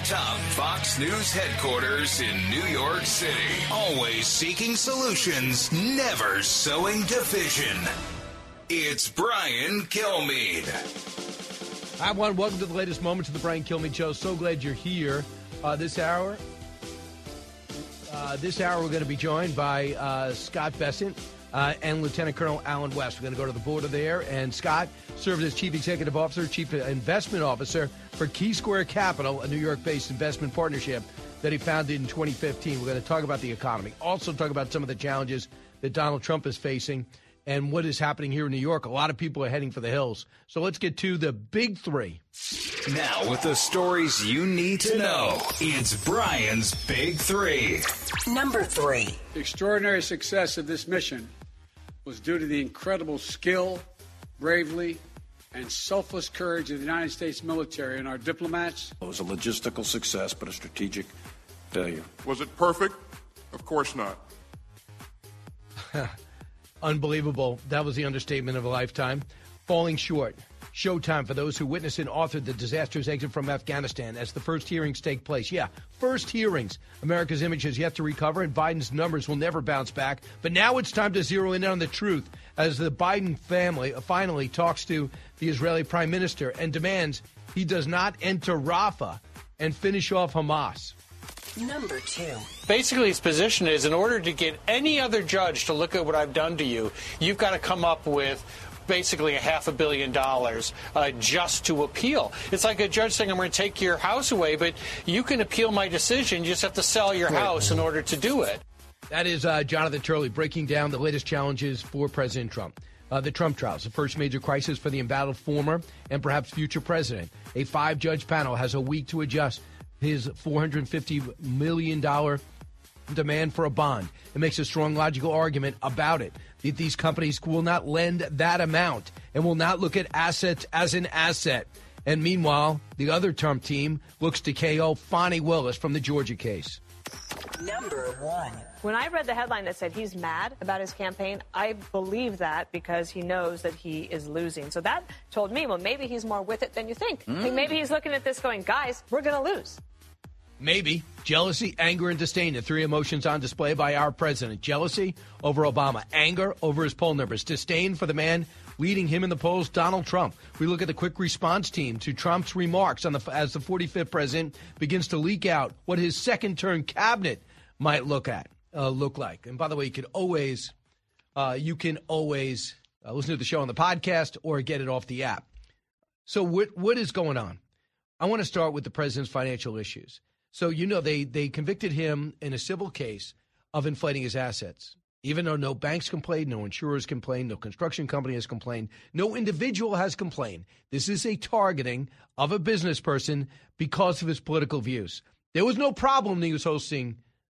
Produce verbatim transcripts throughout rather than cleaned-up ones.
atop Fox News headquarters in New York City. Always seeking solutions, never sowing division. It's Brian Kilmeade. Hi, everyone. Welcome to the latest moments of the Brian Kilmeade Show. So glad you're here. Uh, this hour, uh, this hour we're going to be joined by uh, Scott Bessent uh, and Lieutenant Colonel Alan West. We're going to go to the border there, and Scott served as Chief Executive Officer, Chief Investment Officer for Key Square Capital, a New York-based investment partnership that he founded in twenty fifteen. We're going to talk about the economy, also talk about some of the challenges that Donald Trump is facing and what is happening here in New York. A lot of people are heading for the hills. So let's get to the big three. Now, with the stories you need to know, it's Brian's Big Three. Number three. The extraordinary success of this mission was due to the incredible skill, bravery, and selfless courage of the United States military and our diplomats. It was a logistical success, but a strategic failure. Was it perfect? Of course not. Unbelievable. That was the understatement of a lifetime. Falling short. Showtime for those who witnessed and authored the disastrous exit from Afghanistan as the first hearings take place. Yeah, first hearings. America's image has yet to recover, and Biden's numbers will never bounce back. But now it's time to zero in on the truth as the Biden family finally talks to the Israeli prime minister and demands he does not enter Rafah and finish off Hamas. Number two. Basically, his position is in order to get any other judge to look at what I've done to you, you've got to come up with basically a half a billion dollars uh, just to appeal. It's like a judge saying, I'm going to take your house away, but you can appeal my decision. You just have to sell your house in order to do it. That is uh, Jonathan Turley breaking down the latest challenges for President Trump. Uh, the Trump trials, the first major crisis for the embattled former and perhaps future president. A five-judge panel has a week to adjust his four hundred fifty million dollars demand for a bond. It makes a strong logical argument about it. That these companies will not lend that amount and will not look at assets as an asset. And meanwhile, the other Trump team looks to K O Fani Willis from the Georgia case. Number one. When I read the headline that said he's mad about his campaign, I believe that because he knows that he is losing. So that told me, well, maybe he's more with it than you think. Mm. I think maybe he's looking at this going, guys, we're going to lose. Maybe. Jealousy, anger, and disdain, the three emotions on display by our president. Jealousy over Obama, anger over his poll numbers, disdain for the man leading him in the polls, Donald Trump. We look at the quick response team to Trump's remarks on the as the forty-fifth president begins to leak out what his second-term cabinet might look at uh, look like. And by the way, you can always uh, you can always uh, listen to the show on the podcast or get it off the app. So what what is going on? I want to start with the president's financial issues. So, you know, they, they convicted him in a civil case of inflating his assets. Even though no banks complained, no insurers complained, no construction company has complained, no individual has complained. This is a targeting of a business person because of his political views. There was no problem when he was hosting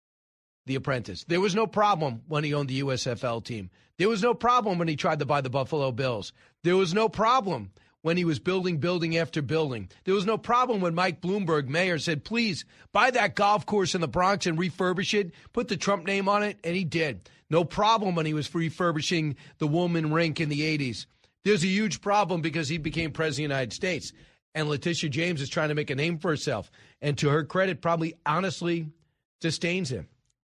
The Apprentice. There was no problem when he owned the U S F L team. There was no problem when he tried to buy the Buffalo Bills. There was no problem when he was building building after building. There was no problem when Mike Bloomberg, mayor, said, please buy that golf course in the Bronx and refurbish it, put the Trump name on it, and he did. No problem when he was refurbishing the Woolman Rink in the eighties. There's a huge problem because he became president of the United States. And Letitia James is trying to make a name for herself. And to her credit, probably honestly disdains him.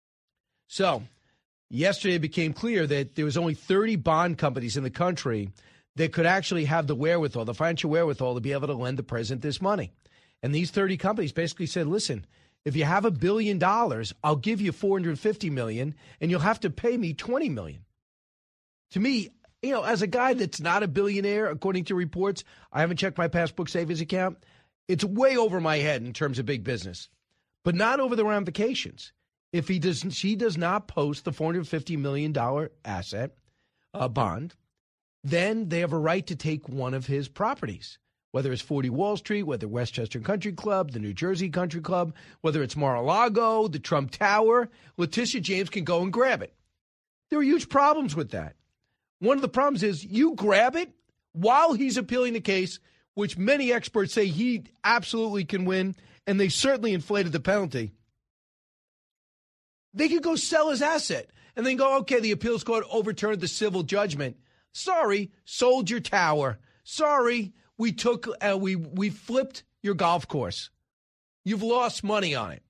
So yesterday it became clear that there was only thirty bond companies in the country that could actually have the wherewithal, the financial wherewithal to be able to lend the president this money. And these thirty companies basically said, listen, if you have a billion dollars, I'll give you four hundred fifty million dollars and you'll have to pay me twenty million dollars. To me, you know, as a guy that's not a billionaire, according to reports, I haven't checked my passbook savings account. It's way over my head in terms of big business, but not over the ramifications. If he does, she does not post the four hundred fifty million dollars asset uh, bond, then they have a right to take one of his properties, whether it's forty Wall Street, whether Westchester Country Club, the New Jersey Country Club, whether it's Mar-a-Lago, the Trump Tower. Letitia James can go and grab it. There are huge problems with that. One of the problems is you grab it while he's appealing the case, which many experts say he absolutely can win, and they certainly inflated the penalty. They could go sell his asset and then go, okay, the appeals court overturned the civil judgment. Sorry, sold your tower. Sorry, we took, uh, we we flipped your golf course. You've lost money on it,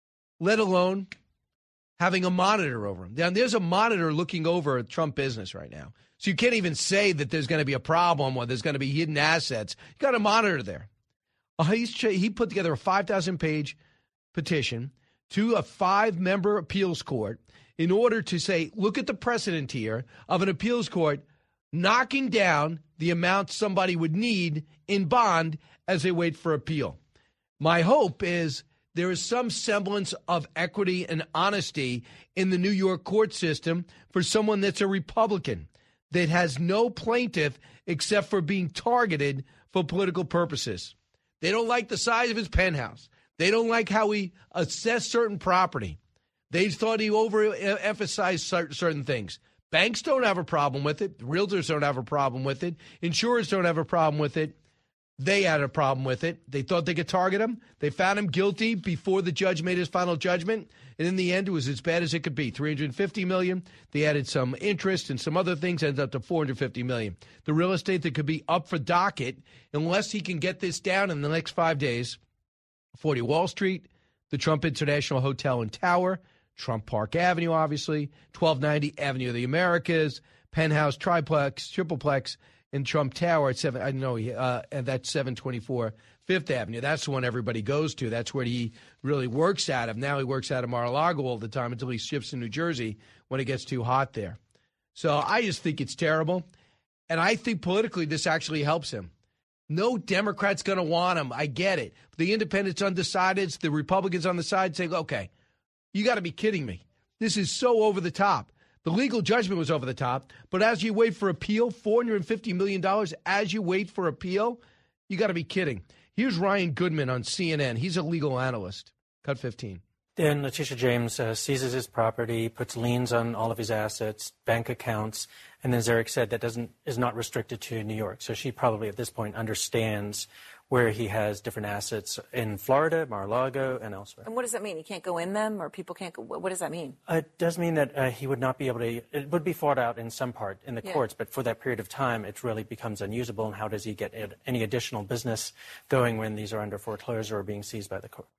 let alone having a monitor over him. Now, there's a monitor looking over Trump business right now. So you can't even say that there's going to be a problem or there's going to be hidden assets. You got a monitor there. Uh, he's, he put together a five thousand page petition to a five-member appeals court in order to say, look at the precedent here of an appeals court knocking down the amount somebody would need in bond as they wait for appeal. My hope is there is some semblance of equity and honesty in the New York court system for someone that's a Republican that has no plaintiff except for being targeted for political purposes. They don't like the size of his penthouse. They don't like how he assessed certain property. They thought he overemphasized certain things. Banks don't have a problem with it. Realtors don't have a problem with it. Insurers don't have a problem with it. They had a problem with it. They thought they could target him. They found him guilty before the judge made his final judgment. And in the end, it was as bad as it could be. three hundred fifty million dollars. They added some interest and some other things, ended up to four hundred fifty million dollars. The real estate that could be up for docket, unless he can get this down in the next five days, forty Wall Street, the Trump International Hotel and Tower, Trump Park Avenue, obviously, twelve ninety Avenue of the Americas, Penthouse, Triplex, Tripleplex, in Trump Tower at seven. I know, uh, and that's seven twenty-four Fifth Avenue. That's the one everybody goes to. That's where he really works out of. Now he works out of Mar-a-Lago all the time until he shifts to New Jersey when it gets too hot there. So I just think it's terrible, and I think politically this actually helps him. No Democrat's going to want him. I get it. The independents undecided, the Republicans on the side say, okay, you got to be kidding me. This is so over the top. The legal judgment was over the top, but as you wait for appeal, four hundred fifty million dollars as you wait for appeal, you got to be kidding. Here's Ryan Goodman on C N N. He's a legal analyst. Cut fifteen. Then Letitia James uh, seizes his property, puts liens on all of his assets, bank accounts, and then as Eric said, that doesn't is not restricted to New York. So she probably at this point understands where he has different assets in Florida, Mar-a-Lago, and elsewhere. And what does that mean? He can't go in them, or people can't go? What does that mean? Uh, it does mean that uh, he would not be able to. It would be fought out in some part in the yeah. courts, but for that period of time, it really becomes unusable. And how does he get ed- any additional business going when these are under foreclosure or being seized by the court?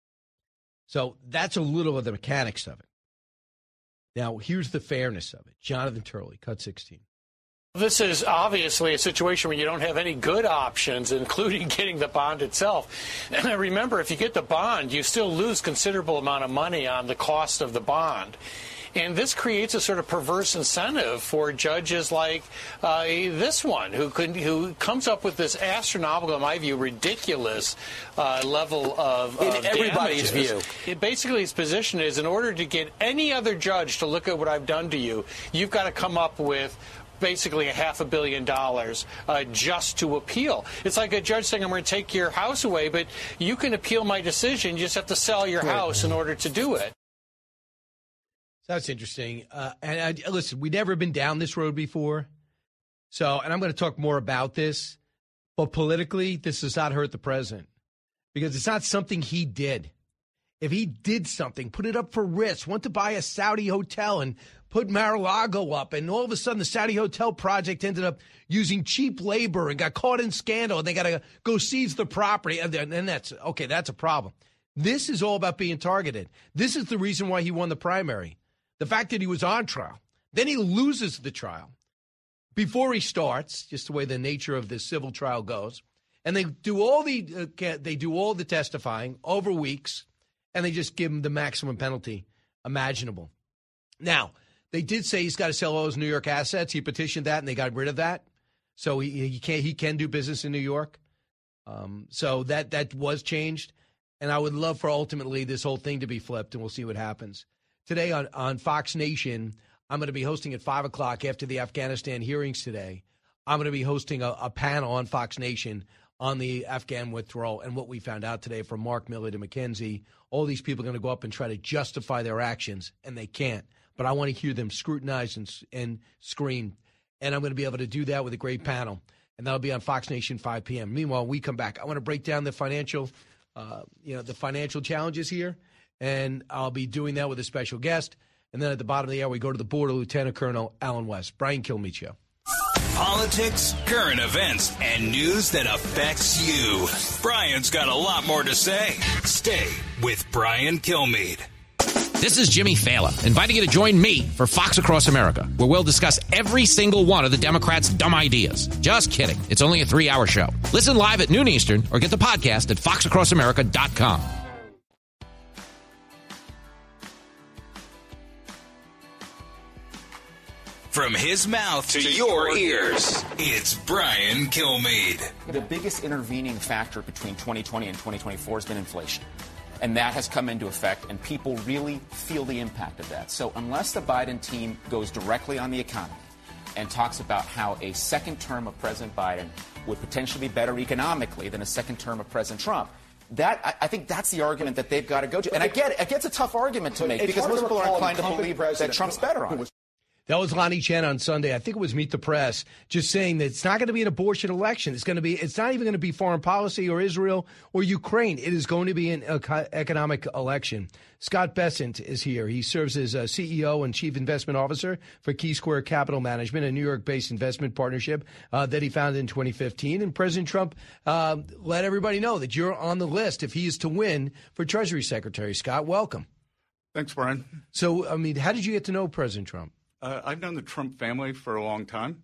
So that's a little of the mechanics of it. Now, here's the fairness of it. Jonathan Turley, cut sixteen. This is obviously a situation where you don't have any good options, including getting the bond itself. And remember, if you get the bond, you still lose considerable amount of money on the cost of the bond. And this creates a sort of perverse incentive for judges like uh, this one, who could, who comes up with this astronomical, in my view, ridiculous uh, level of, in of everybody's damages. view. It basically, his position is, in order to get any other judge to look at what I've done to you, you've got to come up with basically a half a billion dollars uh, just to appeal. It's like a judge saying, I'm going to take your house away, but you can appeal my decision. You just have to sell your Right. house in order to do it. That's interesting. Uh, and I, listen, we've never been down this road before. So, and I'm going to talk more about this. But politically, this does not hurt the president because it's not something he did. If he did something, put it up for risk, went to buy a Saudi hotel and put Mar-a-Lago up, and all of a sudden the Saudi hotel project ended up using cheap labor and got caught in scandal, and they got to go seize the property, and, and that's, okay, that's a problem. This is all about being targeted. This is the reason why he won the primary. The fact that he was on trial. Then he loses the trial before he starts, just the way the nature of this civil trial goes, and they do all the uh, they do all the testifying over weeks, and they just give him the maximum penalty imaginable. Now, they did say he's got to sell all his New York assets. He petitioned that, and they got rid of that. So he, he can he can do business in New York. Um, so that that was changed, and I would love for ultimately this whole thing to be flipped, and we'll see what happens. Today on, on Fox Nation, I'm going to be hosting at five o'clock after the Afghanistan hearings today. I'm going to be hosting a, a panel on Fox Nation on the Afghan withdrawal and what we found out today from Mark Milley to McKenzie. All these people are going to go up and try to justify their actions, and they can't. But I want to hear them scrutinized and, and screamed. And I'm going to be able to do that with a great panel. And that'll be on Fox Nation, five p.m. Meanwhile, we come back. I want to break down the financial, uh, you know, the financial challenges here. And I'll be doing that with a special guest. And then at the bottom of the hour, we go to the border, Lieutenant Colonel Alan West. Brian Kilmeade Show. Politics, current events, and news that affects you. Brian's got a lot more to say. Stay with Brian Kilmeade. This is Jimmy Fallon, inviting you to join me for Fox Across America, where we'll discuss every single one of the Democrats' dumb ideas. Just kidding. It's only a three-hour show. Listen live at noon Eastern or get the podcast at fox across america dot com. From his mouth to your ears, it's Brian Kilmeade. The biggest intervening factor between twenty twenty and twenty twenty-four has been inflation. And that has come into effect, and people really feel the impact of that. So unless the Biden team goes directly on the economy and talks about how a second term of President Biden would potentially be better economically than a second term of President Trump, that I, I think that's the argument that they've got to go to. And I get it. It gets a tough argument to make because most people are inclined to believe that Trump's better on it. That was Lonnie Chen on Sunday. I think it was Meet the Press, just saying that it's not going to be an abortion election. It's going to be. It's not even going to be foreign policy or Israel or Ukraine. It is going to be an economic election. Scott Bessent is here. He serves as a C E O and Chief Investment Officer for Key Square Capital Management, a New York-based investment partnership uh, that he founded in twenty fifteen. And President Trump uh, let everybody know that you're on the list if he is to win for Treasury Secretary. Scott, welcome. Thanks, Brian. So, I mean, how did you get to know President Trump? Uh, I've known the Trump family for a long time.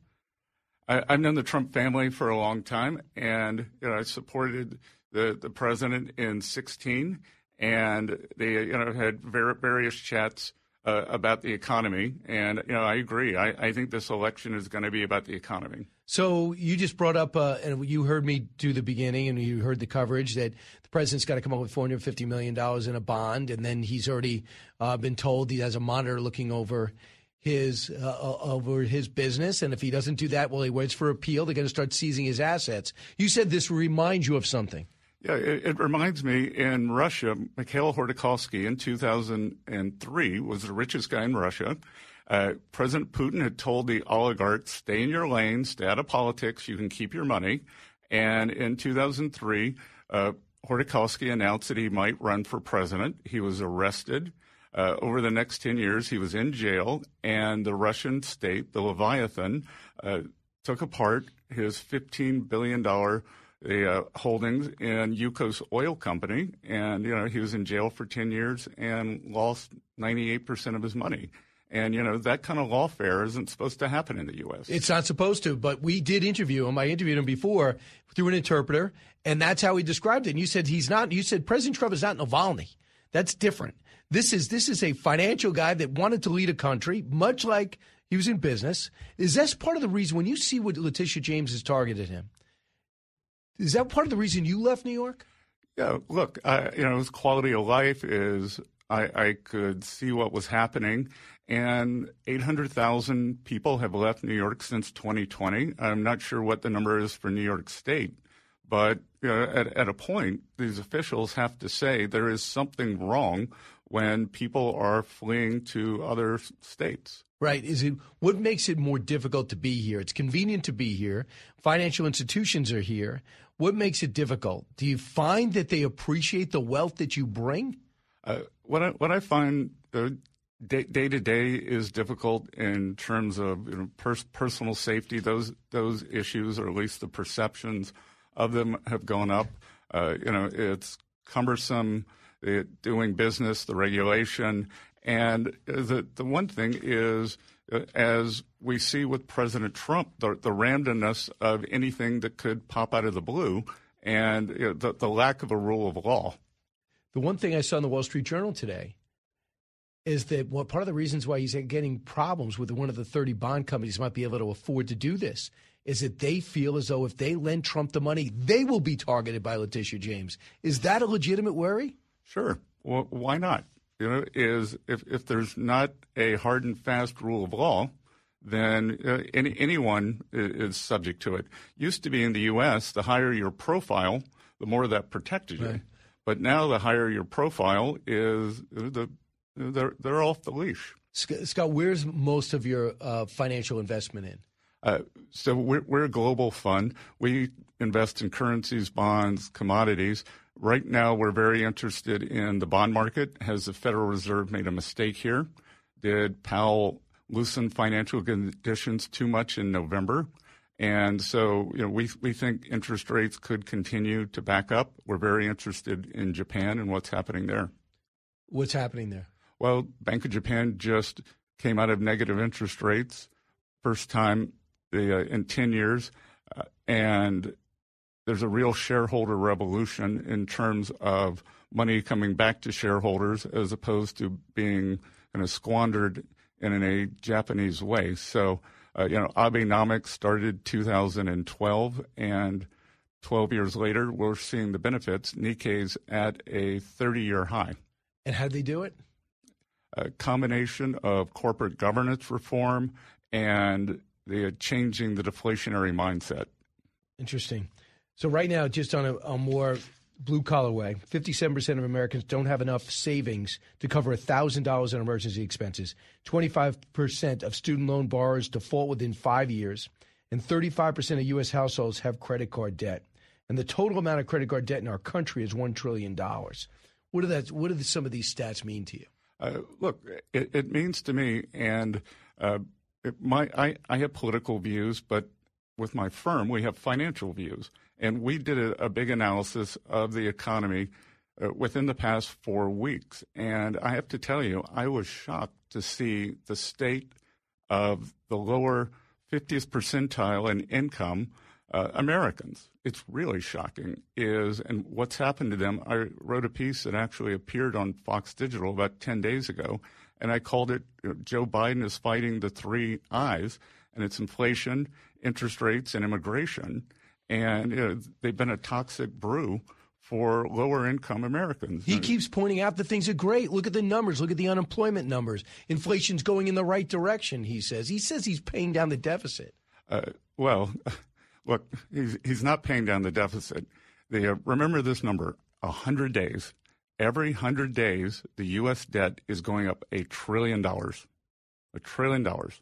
I, I've known the Trump family for a long time, and you know, I supported the, the president in sixteen, and they you know had ver- various chats uh, about the economy. And you know, I agree. I, I think this election is going to be about the economy. So you just brought up, uh, and you heard me do the beginning, and you heard the coverage that the president's got to come up with four hundred fifty million dollars in a bond, and then he's already uh, been told he has a monitor looking over his uh, over his business, and if he doesn't do that, well, he waits for appeal. They're going to start seizing his assets. You said this reminds you of something. Yeah, it, it reminds me. In Russia, Mikhail Khodorkovsky in two thousand three was the richest guy in Russia. Uh, President Putin had told the oligarchs, "Stay in your lane, stay out of politics. You can keep your money." And in two thousand three, uh, Khodorkovsky announced that he might run for president. He was arrested. Uh, over the next ten years, he was in jail, and the Russian state, the Leviathan, uh, took apart his fifteen billion dollars uh, holdings in Yukos Oil Company, and, you know, he was in jail for ten years and lost ninety-eight percent of his money. And, you know, that kind of lawfare isn't supposed to happen in the U S. It's not supposed to, but we did interview him. I interviewed him before through an interpreter, and that's how he described it. And you said he's not, you said President Trump is not Navalny. That's different. This is this is a financial guy that wanted to lead a country, much like he was in business. Is that part of the reason, when you see what Letitia James has targeted him, is that part of the reason you left New York? Yeah, look, uh, you know, his quality of life is I, I could see what was happening, and eight hundred thousand people have left New York since twenty twenty. I'm not sure what the number is for New York State, but you know, at, at a point, these officials have to say there is something wrong when people are fleeing to other states. Right. Is it what makes it more difficult to be here? It's convenient to be here. Financial institutions are here. What makes it difficult? Do you find that they appreciate the wealth that you bring? Uh, what I what I find uh, day, day to day is difficult in terms of you know, pers- personal safety. Those those issues, or at least the perceptions of them, have gone up. Uh, you know, it's cumbersome. It, doing business, the regulation, and the the one thing is, uh, as we see with President Trump, the, the randomness of anything that could pop out of the blue, and you know, the, the lack of a rule of law. The one thing I saw in the Wall Street Journal today is that well, part of the reasons why he's getting problems with one of the thirty bond companies might be able to afford to do this is that they feel as though if they lend Trump the money, they will be targeted by Letitia James. Is that a legitimate worry? Sure. Well, why not? You know, is if, if there's not a hard and fast rule of law, then uh, any, anyone is, is subject to it. Used to be in the U S, the higher your profile, the more that protected you. Right. But now the higher your profile is, the they're, they're off the leash. Scott, where's most of your uh, financial investment in? Uh, so we're, we're a global fund. We invest in currencies, bonds, commodities. Right now, we're very interested in the bond market. Has the Federal Reserve made a mistake here? Did Powell loosen financial conditions too much in November? And so, you know, we we think interest rates could continue to back up. We're very interested in Japan and what's happening there. What's happening there? Well, Bank of Japan just came out of negative interest rates, first time the, uh, in ten years, uh, and there's a real shareholder revolution in terms of money coming back to shareholders as opposed to being kind of squandered in a Japanese way. So, uh, you know, Abenomics started two thousand twelve, and twelve years later, we're seeing the benefits. Nikkei's at a thirty-year high. And how did they do it? A combination of corporate governance reform and the uh, changing the deflationary mindset. Interesting. So right now, just on a, a more blue-collar way, fifty-seven percent of Americans don't have enough savings to cover one thousand dollars in emergency expenses. twenty-five percent of student loan borrowers default within five years, and thirty-five percent of U S households have credit card debt. And the total amount of credit card debt in our country is one trillion dollars. What do that? What do some of these stats mean to you? Uh, look, it, it means to me, and uh, it, my I, I have political views, but with my firm, we have financial views. And we did a, a big analysis of the economy uh, within the past four weeks. And I have to tell you, I was shocked to see the state of the lower fiftieth percentile in income uh, Americans. It's really shocking is, and what's happened to them. I wrote a piece that actually appeared on Fox Digital about ten days ago, and I called it, you know, Joe Biden is fighting the three I's, and it's inflation, interest rates, and immigration. And you know, they've been a toxic brew for lower-income Americans. He keeps pointing out that things are great. Look at the numbers. Look at the unemployment numbers. Inflation's going in the right direction, he says. He says he's paying down the deficit. Uh, well, look, he's, he's not paying down the deficit. The, uh, remember this number, one hundred days. Every one hundred days, the U S debt is going up a trillion dollars. A trillion dollars.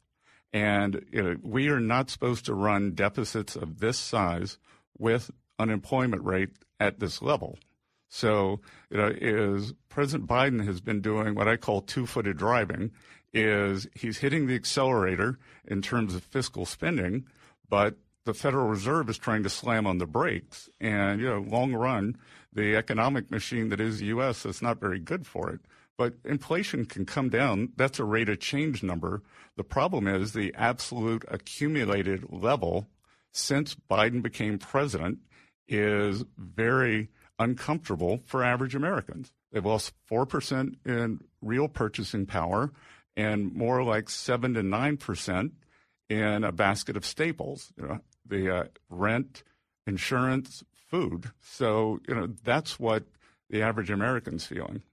And you know, we are not supposed to run deficits of this size with unemployment rate at this level. So, you know, is President Biden has been doing what I call two-footed driving, is he's hitting the accelerator in terms of fiscal spending, but the Federal Reserve is trying to slam on the brakes. And, you know, long run, the economic machine that is the U S is not very good for it. But inflation can come down. That's a rate of change number. The problem is the absolute accumulated level since Biden became president is very uncomfortable for average Americans. They've lost four percent in real purchasing power and more like seven to nine percent in a basket of staples, you know, the uh, rent, insurance, food. So, you know, that's what the average American's feeling.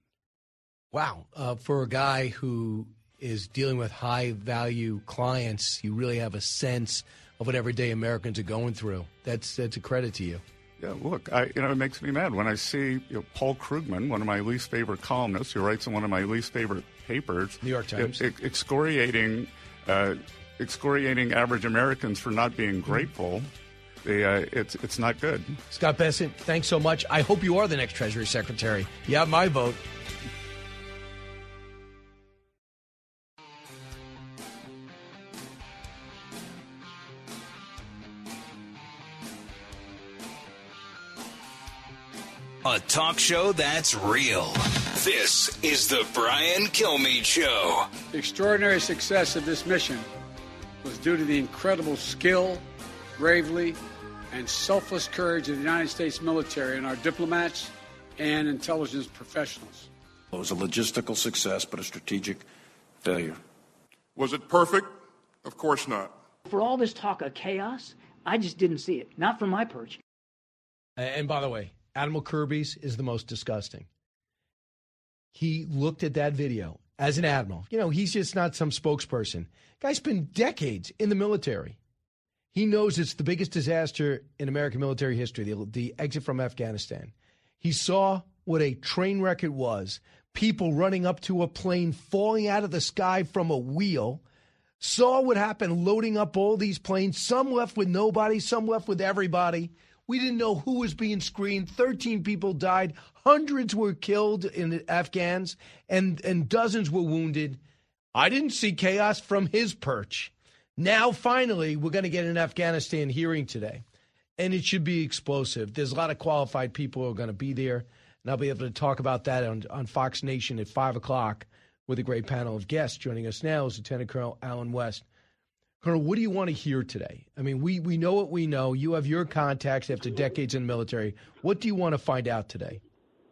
Wow. Uh, for a guy who is dealing with high-value clients, you really have a sense of what everyday Americans are going through. That's that's a credit to you. Yeah, look, I, you know, it makes me mad when I see you know, Paul Krugman, one of my least favorite columnists, who writes in one of my least favorite papers, New York Times, ex- excoriating, uh, excoriating average Americans for not being grateful. The, uh, it's it's not good. Scott Bessent, thanks so much. I hope you are the next Treasury Secretary. You have my vote. A talk show that's real. This is the Brian Kilmeade Show. The extraordinary success of this mission was due to the incredible skill, bravery, and selfless courage of the United States military and our diplomats and intelligence professionals. It was a logistical success, but a strategic failure. Was it perfect? Of course not. For all this talk of chaos, I just didn't see it. Not from my perch. And by the way, Admiral Kirby's is the most disgusting. He looked at that video as an admiral. You know, he's just not some spokesperson. Guy's been decades in the military. He knows it's the biggest disaster in American military history, the, the exit from Afghanistan. He saw what a train wreck it was. People running up to a plane, falling out of the sky from a wheel. Saw what happened loading up all these planes. Some left with nobody, some left with everybody. We didn't know who was being screened. thirteen people died. Hundreds were killed in the Afghans, and, and dozens were wounded. I didn't see chaos from his perch. Now, finally, we're going to get an Afghanistan hearing today, and it should be explosive. There's a lot of qualified people who are going to be there, and I'll be able to talk about that on, on Fox Nation at five o'clock with a great panel of guests. Joining us now is Lieutenant Colonel Allen West. Colonel, what do you want to hear today? I mean, we, we know what we know. You have your contacts after decades in the military. What do you want to find out today?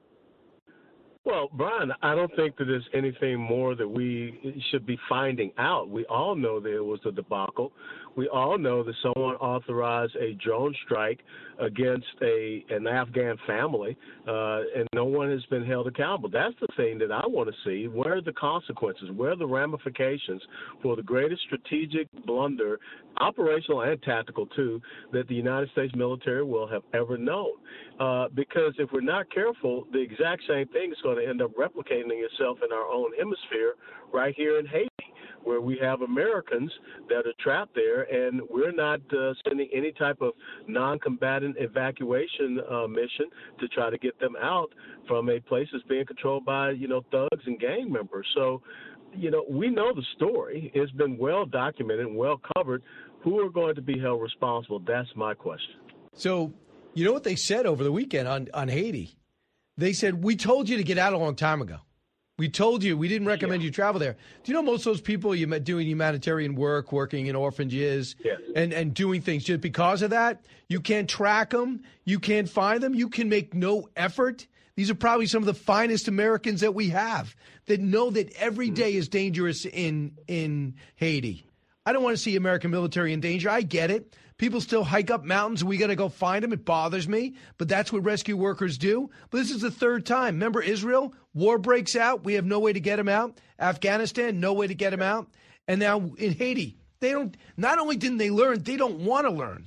Well, Brian, I don't think that there's anything more that we should be finding out. We all know that it was a debacle. We all know that someone authorized a drone strike against a an Afghan family, uh, and no one has been held accountable. That's the thing that I want to see. Where are the consequences? Where are the ramifications for the greatest strategic blunder, operational and tactical too, that the United States military will have ever known? Uh, because if we're not careful, the exact same thing is going to end up replicating itself in our own hemisphere right here in Haiti, where we have Americans that are trapped there, and we're not uh, sending any type of non-combatant evacuation uh, mission to try to get them out from a place that's being controlled by, you know, thugs and gang members. So, you know, we know the story. It's been well documented and well covered. Who are going to be held responsible? That's my question. So, you know what they said over the weekend on, on Haiti? They said, we told you to get out a long time ago. We told you, we didn't recommend yeah. you travel there. Do you know most of those people you met doing humanitarian work, working in orphanages, yes. and, and doing things just because of that? You can't track them. You can't find them. You can make no effort. These are probably some of the finest Americans that we have that know that every day is dangerous in in Haiti. I don't want to see American military in danger. I get it. People still hike up mountains. We got to go find them. It bothers me, but that's what rescue workers do. But this is the third time. Remember Israel? War breaks out. We have no way to get them out. Afghanistan, no way to get them out. And now in Haiti, they don't. Not only didn't they learn, they don't want to learn.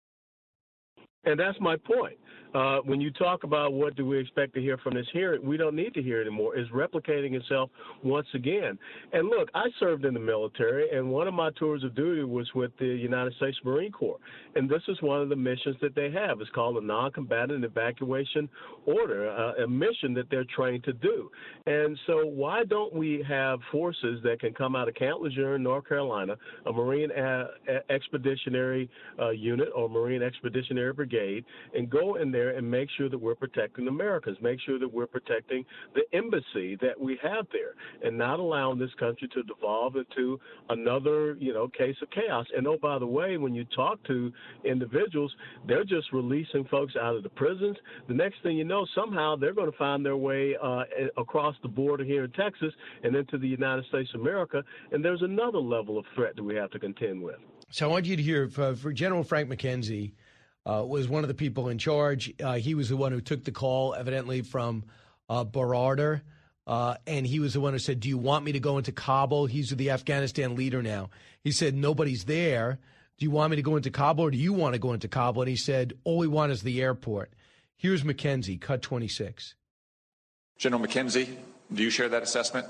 And that's my point. Uh, when you talk about what do we expect to hear from this hearing, we don't need to hear it anymore. It's replicating itself once again. And look, I served in the military, and one of my tours of duty was with the United States Marine Corps. And this is one of the missions that they have. It's called a non-combatant evacuation order, uh, a mission that they're trained to do. And so why don't we have forces that can come out of Camp Lejeune, North Carolina, a Marine uh, Expeditionary uh, Unit or Marine Expeditionary Brigade, and go in there and make sure that we're protecting Americans, make sure that we're protecting the embassy that we have there, and not allowing this country to devolve into another, you know, case of chaos. And oh, by the way, when you talk to individuals, they're just releasing folks out of the prisons. The next thing you know, somehow they're going to find their way uh, across the border here in Texas and into the United States of America, and there's another level of threat that we have to contend with. So I want you to hear for, for General Frank McKenzie. Uh, was one of the people in charge. Uh, he was the one who took the call, evidently, from uh, Baradar, uh, and he was the one who said, do you want me to go into Kabul? He's the Afghanistan leader now. He said, nobody's there. Do you want me to go into Kabul, or do you want to go into Kabul? And he said, all we want is the airport. Here's McKenzie, cut twenty-six. General McKenzie, do you share that assessment?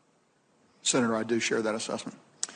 Senator, I do share that assessment.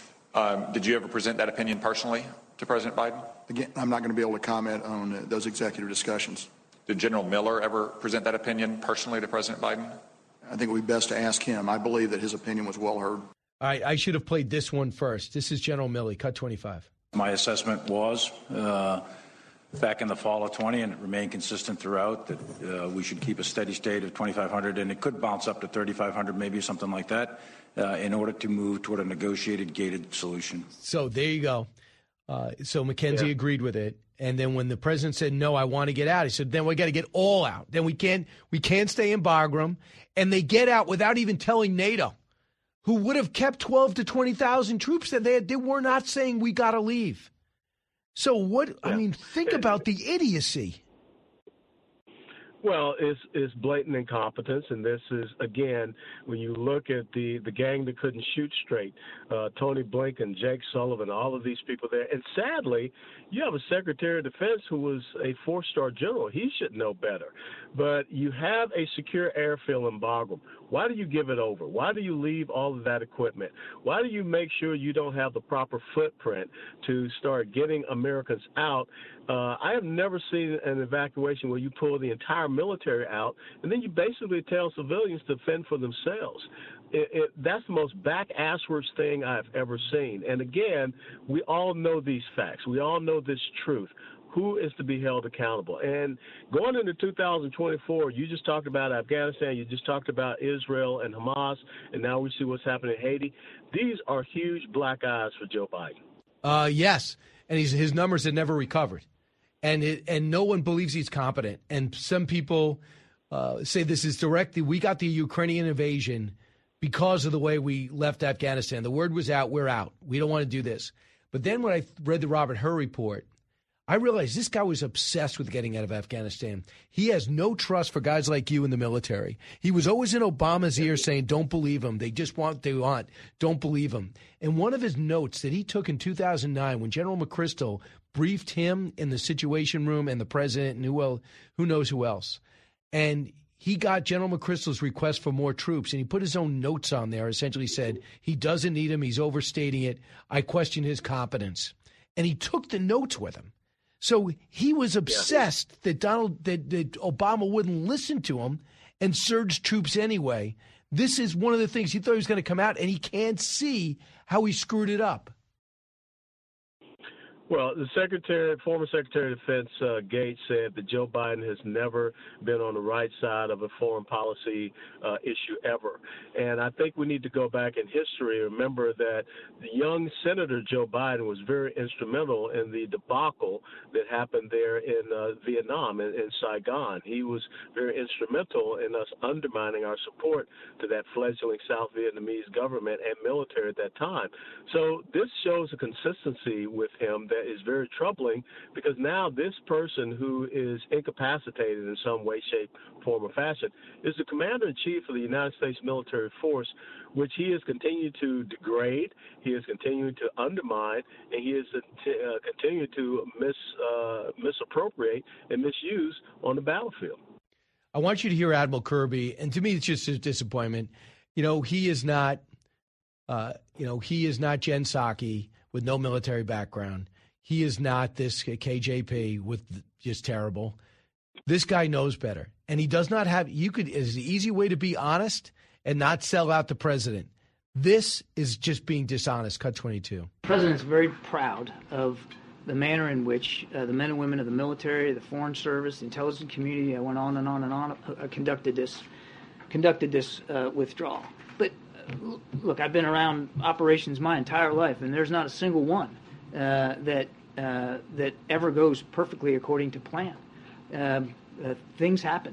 Um, did you ever present that opinion personally to President Biden? Again, I'm not going to be able to comment on uh, those executive discussions. Did General Miller ever present that opinion personally to President Biden? I think it would be best to ask him. I believe that his opinion was well heard. All right, I should have played this one first. This is General Milley, cut twenty-five. My assessment was uh, back in the fall of twenty, and it remained consistent throughout, that uh, we should keep a steady state of twenty-five hundred, and it could bounce up to thirty-five hundred, maybe something like that, uh, in order to move toward a negotiated gated solution. So there you go. Uh, so McKenzie yeah. agreed with it, and then when the president said no, I want to get out, he said, then we got to get all out. Then we can't we can't stay in Bagram, and they get out without even telling NATO, who would have kept twelve to twenty thousand troops. That they they were not saying we got to leave. So what? Yeah. I mean, think about the idiocy. Well, it's, it's blatant incompetence, and this is, again, when you look at the, the gang that couldn't shoot straight, uh, Tony Blinken, Jake Sullivan, all of these people there. And sadly, you have a Secretary of Defense who was a four-star general. He should know better. But you have a secure airfield in Bagram. Why do you give it over? Why do you leave all of that equipment? Why do you make sure you don't have the proper footprint to start getting Americans out? Uh, I have never seen an evacuation where you pull the entire military out and then you basically tell civilians to fend for themselves. It, it, that's the most back-asswards thing I've ever seen. And again, we all know these facts. We all know this truth. Who is to be held accountable? And going into two thousand twenty-four, you just talked about Afghanistan, you just talked about Israel and Hamas, and now we see what's happening in Haiti. These are huge black eyes for Joe Biden. Uh, yes, and he's, his numbers had never recovered. And it, and no one believes he's competent. And some people uh, say this is directly, we got the Ukrainian invasion because of the way we left Afghanistan. The word was out, we're out. We don't want to do this. But then when I read the Robert Hur report, I realized this guy was obsessed with getting out of Afghanistan. He has no trust for guys like you in the military. He was always in Obama's ear saying, don't believe him. They just want what they want. Don't believe him. And one of his notes that he took in two thousand nine when General McChrystal briefed him in the Situation Room and the president and who, well, who knows who else. And he got General McChrystal's request for more troops, and he put his own notes on there, essentially said he doesn't need him. He's overstating it. I question his competence. And he took the notes with him. So he was obsessed yeah. that Donald, that, that Obama wouldn't listen to him and surge troops anyway. This is one of the things he thought he was going to come out, and he can't see how he screwed it up. Well, the Secretary, former Secretary of Defense uh, Gates said that Joe Biden has never been on the right side of a foreign policy uh, issue ever. And I think we need to go back in history and remember that the young Senator Joe Biden was very instrumental in the debacle that happened there in uh, Vietnam, in, in Saigon. He was very instrumental in us undermining our support to that fledgling South Vietnamese government and military at that time. So this shows a consistency with him that That is very troubling, because now this person who is incapacitated in some way, shape, form, or fashion is the commander-in-chief of the United States military force, which he has continued to degrade, he has continued to undermine, and he has uh, continued to mis, uh, misappropriate and misuse on the battlefield. I want you to hear Admiral Kirby, and to me it's just a disappointment. You know, he is not, uh, you know, he is not Jen Psaki with no military background. He is not this K J P with just terrible. This guy knows better. And he does not have, you could, it's the easy way to be honest and not sell out the president. This is just being dishonest. Cut twenty-two. The president's very proud of the manner in which uh, the men and women of the military, the foreign service, the intelligence community, I went on and on and on, uh, conducted this, conducted this uh, withdrawal. But uh, look, I've been around operations my entire life, and there's not a single one Uh, that uh, that ever goes perfectly according to plan. Um, uh, things happen.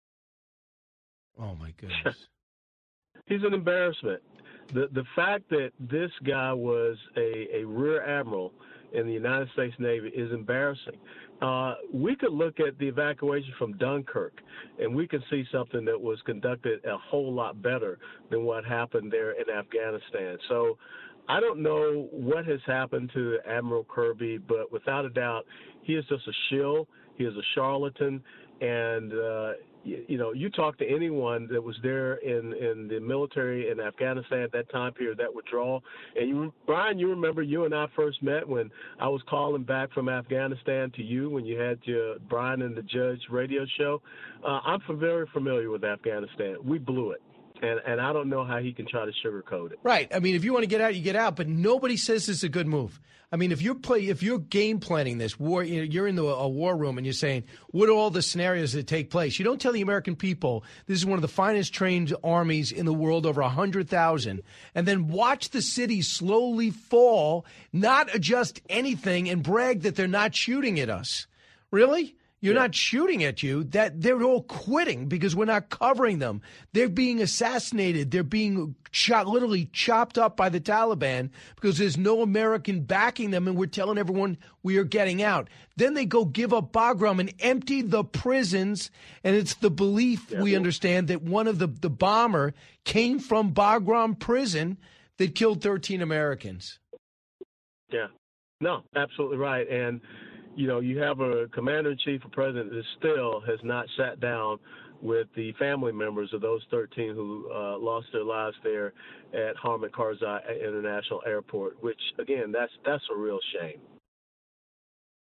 Oh my goodness! He's an embarrassment. The the fact that this guy was a, a rear admiral in the United States Navy is embarrassing. Uh, we could look at the evacuation from Dunkirk, and we could see something that was conducted a whole lot better than what happened there in Afghanistan. So I don't know what has happened to Admiral Kirby, but without a doubt, he is just a shill. He is a charlatan. And, uh, you, you know, you talk to anyone that was there in, in the military in Afghanistan at that time period, that withdrawal. And, you, Brian, you remember you and I first met when I was calling back from Afghanistan to you when you had your Brian and the Judge radio show. Uh, I'm very familiar with Afghanistan. We blew it. And and I don't know how he can try to sugarcoat it. Right. I mean, if you want to get out, you get out. But nobody says this is a good move. I mean, if you're play, if you're game planning this war, you know, you're in the, a war room and you're saying, what are all the scenarios that take place? You don't tell the American people this is one of the finest trained armies in the world, over one hundred thousand, and then watch the city slowly fall, not adjust anything, and brag that they're not shooting at us. Really? You're yeah. not shooting at you. That they're all quitting because we're not covering them. They're being assassinated. They're being shot, literally chopped up by the Taliban because there's no American backing them, and we're telling everyone we are getting out. Then they go give up Bagram and empty the prisons, and it's the belief, yeah. we understand, that one of the, the bomber came from Bagram prison that killed thirteen Americans. Yeah. No, absolutely right. And you know, you have a commander-in-chief, a president that still has not sat down with the family members of those thirteen who uh, lost their lives there at Hamid Karzai International Airport, which, again, that's that's a real shame.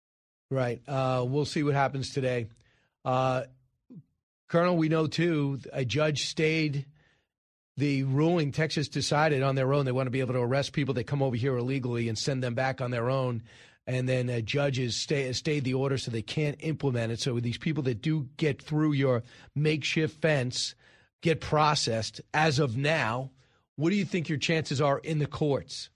Right. Uh, we'll see what happens today. Uh, Colonel, we know, too, a judge stayed the ruling. Texas decided on their own they want to be able to arrest people that come over here illegally and send them back on their own. And then uh, judges stay, stayed the order so they can't implement it. So these people that do get through your makeshift fence get processed. As of now, what do you think your chances are in the courts?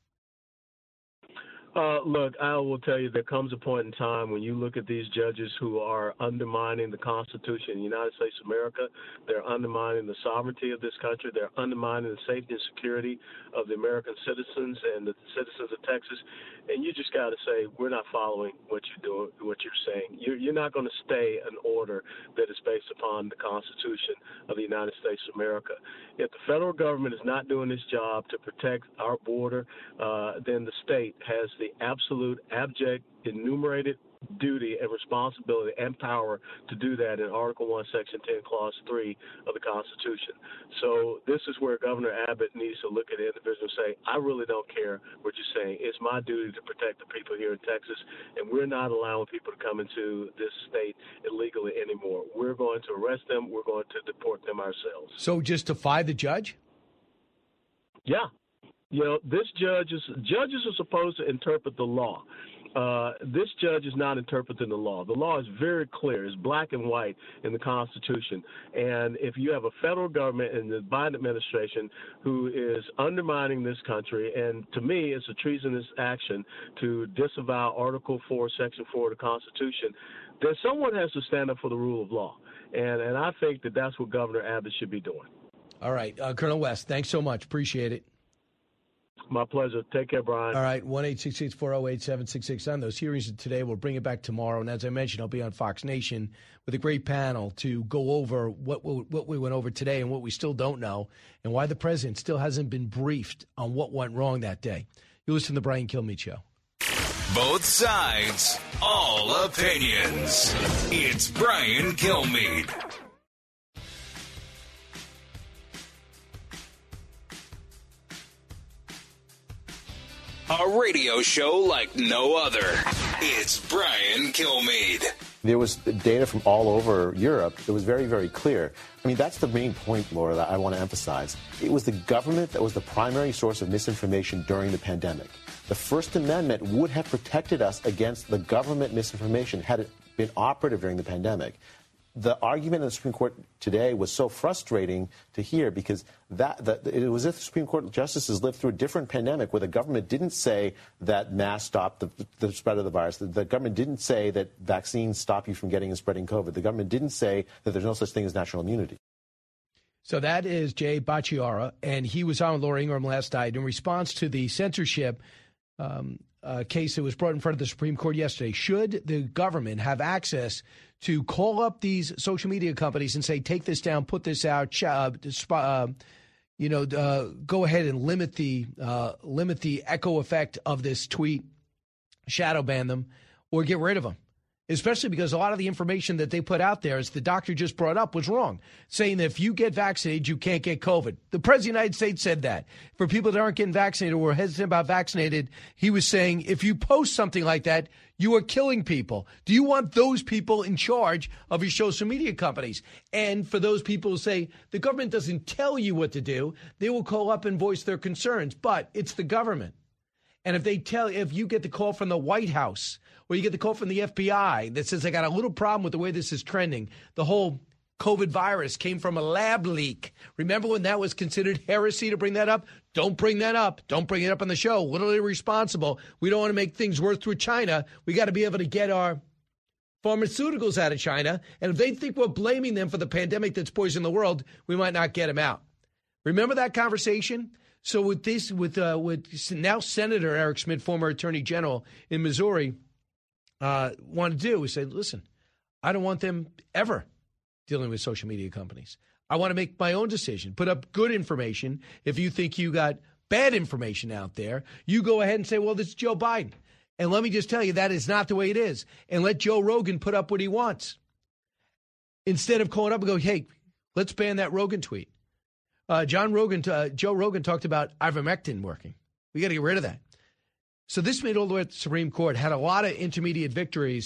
Uh, look, I will tell you, there comes a point in time when you look at these judges who are undermining the Constitution of the United States of America. They're undermining the sovereignty of this country. They're undermining the safety and security of the American citizens and the citizens of Texas. And you just got to say, we're not following what you're doing, what you're saying. You're, you're not going to stay an order that is based upon the Constitution of the United States of America. If the federal government is not doing its job to protect our border, uh, then the state has the absolute, abject, enumerated duty and responsibility and power to do that in Article one, Section ten, Clause three of the Constitution. So this is where Governor Abbott needs to look at the individual and say, I really don't care what you're saying. It's my duty to protect the people here in Texas, and we're not allowing people to come into this state illegally anymore. We're going to arrest them. We're going to deport them ourselves. So just defy the judge? Yeah. You know, this judge is, judges are supposed to interpret the law. Uh, this judge is not interpreting the law. The law is very clear. It's black and white in the Constitution. And if you have a federal government and the Biden administration who is undermining this country, and to me it's a treasonous action to disavow Article four, Section four of the Constitution, then someone has to stand up for the rule of law. And, and I think that that's what Governor Abbott should be doing. All right. Uh, Colonel West, thanks so much. Appreciate it. My pleasure. Take care, Brian. All right, one eight six six, four oh eight, seven six six nine. Those hearings today, we'll bring it back tomorrow. And as I mentioned, I'll be on Fox Nation with a great panel to go over what we, what we went over today and what we still don't know and why the president still hasn't been briefed on what went wrong that day. You listen to the Brian Kilmeade Show. Both sides, all opinions. It's Brian Kilmeade. A radio show like no other. It's Brian Kilmeade. There was data from all over Europe that was very, very clear. I mean, that's the main point, Laura, that I want to emphasize. It was the government that was the primary source of misinformation during the pandemic. The First Amendment would have protected us against the government misinformation had it been operative during the pandemic. The argument in the Supreme Court today was so frustrating to hear because that, that it was as if the Supreme Court justices lived through a different pandemic where the government didn't say that masks stop the, the spread of the virus. The, the government didn't say that vaccines stop you from getting and spreading COVID. The government didn't say that there's no such thing as natural immunity. So that is Jay Bacciara, and he was on with Laura Ingraham last night in response to the censorship um, uh, case that was brought in front of the Supreme Court yesterday. Should the government have access to call up these social media companies and say, take this down, put this out, uh, uh, you know, uh, go ahead and limit the uh, limit the echo effect of this tweet, shadow ban them, or get rid of them? Especially because a lot of the information that they put out there, as the doctor just brought up, was wrong, saying that if you get vaccinated, you can't get COVID. The President of the United States said that. For people that aren't getting vaccinated or are hesitant about vaccinated, he was saying if you post something like that, you are killing people. Do you want those people in charge of your social media companies? And for those people who say the government doesn't tell you what to do, they will call up and voice their concerns. But it's the government. And if they tell, if you get the call from the White House or you get the call from the F B I that says, I got a little problem with the way this is trending, the whole COVID virus came from a lab leak. Remember when that was considered heresy to bring that up? Don't bring that up. Don't bring it up on the show. Literally responsible. We don't want to make things worse through China. We got to be able to get our pharmaceuticals out of China. And if they think we're blaming them for the pandemic that's poisoning the world, we might not get them out. Remember that conversation? So with this, with uh, with now Senator Eric Schmidt, former Attorney General in Missouri, uh, wanted to do is say, listen, I don't want them ever dealing with social media companies. I want to make my own decision, put up good information. If you think you got bad information out there, you go ahead and say, well, this is Joe Biden. And let me just tell you, that is not the way it is. And let Joe Rogan put up what he wants. Instead of calling up and go, hey, let's ban that Rogan tweet. Uh, John Rogan, uh, Joe Rogan talked about ivermectin working. We got to get rid of that. So this made all the way to the Supreme Court, had a lot of intermediate victories,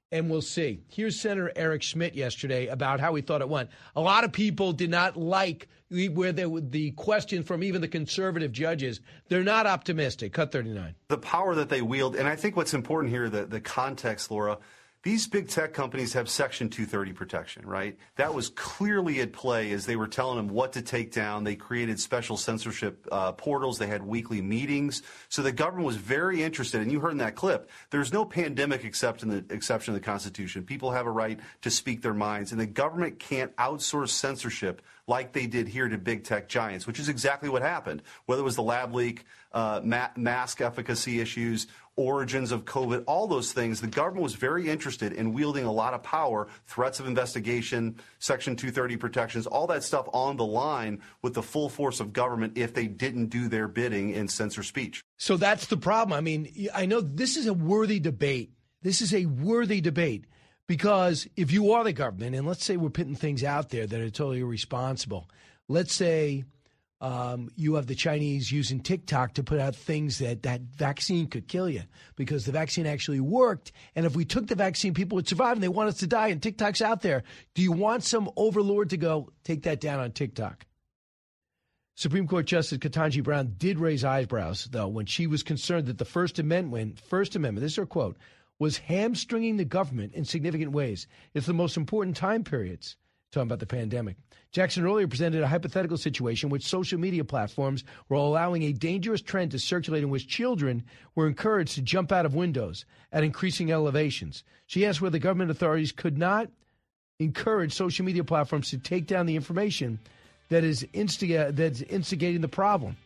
and we'll see. Here's Senator Eric Schmidt yesterday about how he thought it went. A lot of people did not like where there were the question from even the conservative judges. They're not optimistic. Cut thirty-nine. The power that they wield, and I think what's important here, the, the context, Laura, these big tech companies have Section two thirty protection, right? That was clearly at play as they were telling them what to take down. They created special censorship uh, portals. They had weekly meetings. So the government was very interested, and you heard in that clip, there's no pandemic except in the exception of the Constitution. People have a right to speak their minds, and the government can't outsource censorship like they did here to big tech giants, which is exactly what happened. Whether it was the lab leak, uh, ma- mask efficacy issues, origins of COVID, all those things, the government was very interested in wielding a lot of power, threats of investigation, Section two thirty protections, all that stuff on the line with the full force of government if they didn't do their bidding and censor speech. So that's the problem. I mean, I know this is a worthy debate. This is a worthy debate because if you are the government, and let's say we're putting things out there that are totally irresponsible, let's say Um, you have the Chinese using TikTok to put out things that that vaccine could kill you because the vaccine actually worked. And if we took the vaccine, people would survive and they want us to die. And TikTok's out there. Do you want some overlord to go take that down on TikTok? Supreme Court Justice Ketanji Brown did raise eyebrows, though, when she was concerned that the First Amendment, First Amendment, this is her quote, was hamstringing the government in significant ways. It's the most important time periods. Talking about the pandemic. Jackson earlier presented a hypothetical situation in which social media platforms were allowing a dangerous trend to circulate in which children were encouraged to jump out of windows at increasing elevations. She asked whether government authorities could not encourage social media platforms to take down the information that is instiga- that's instigating the problem.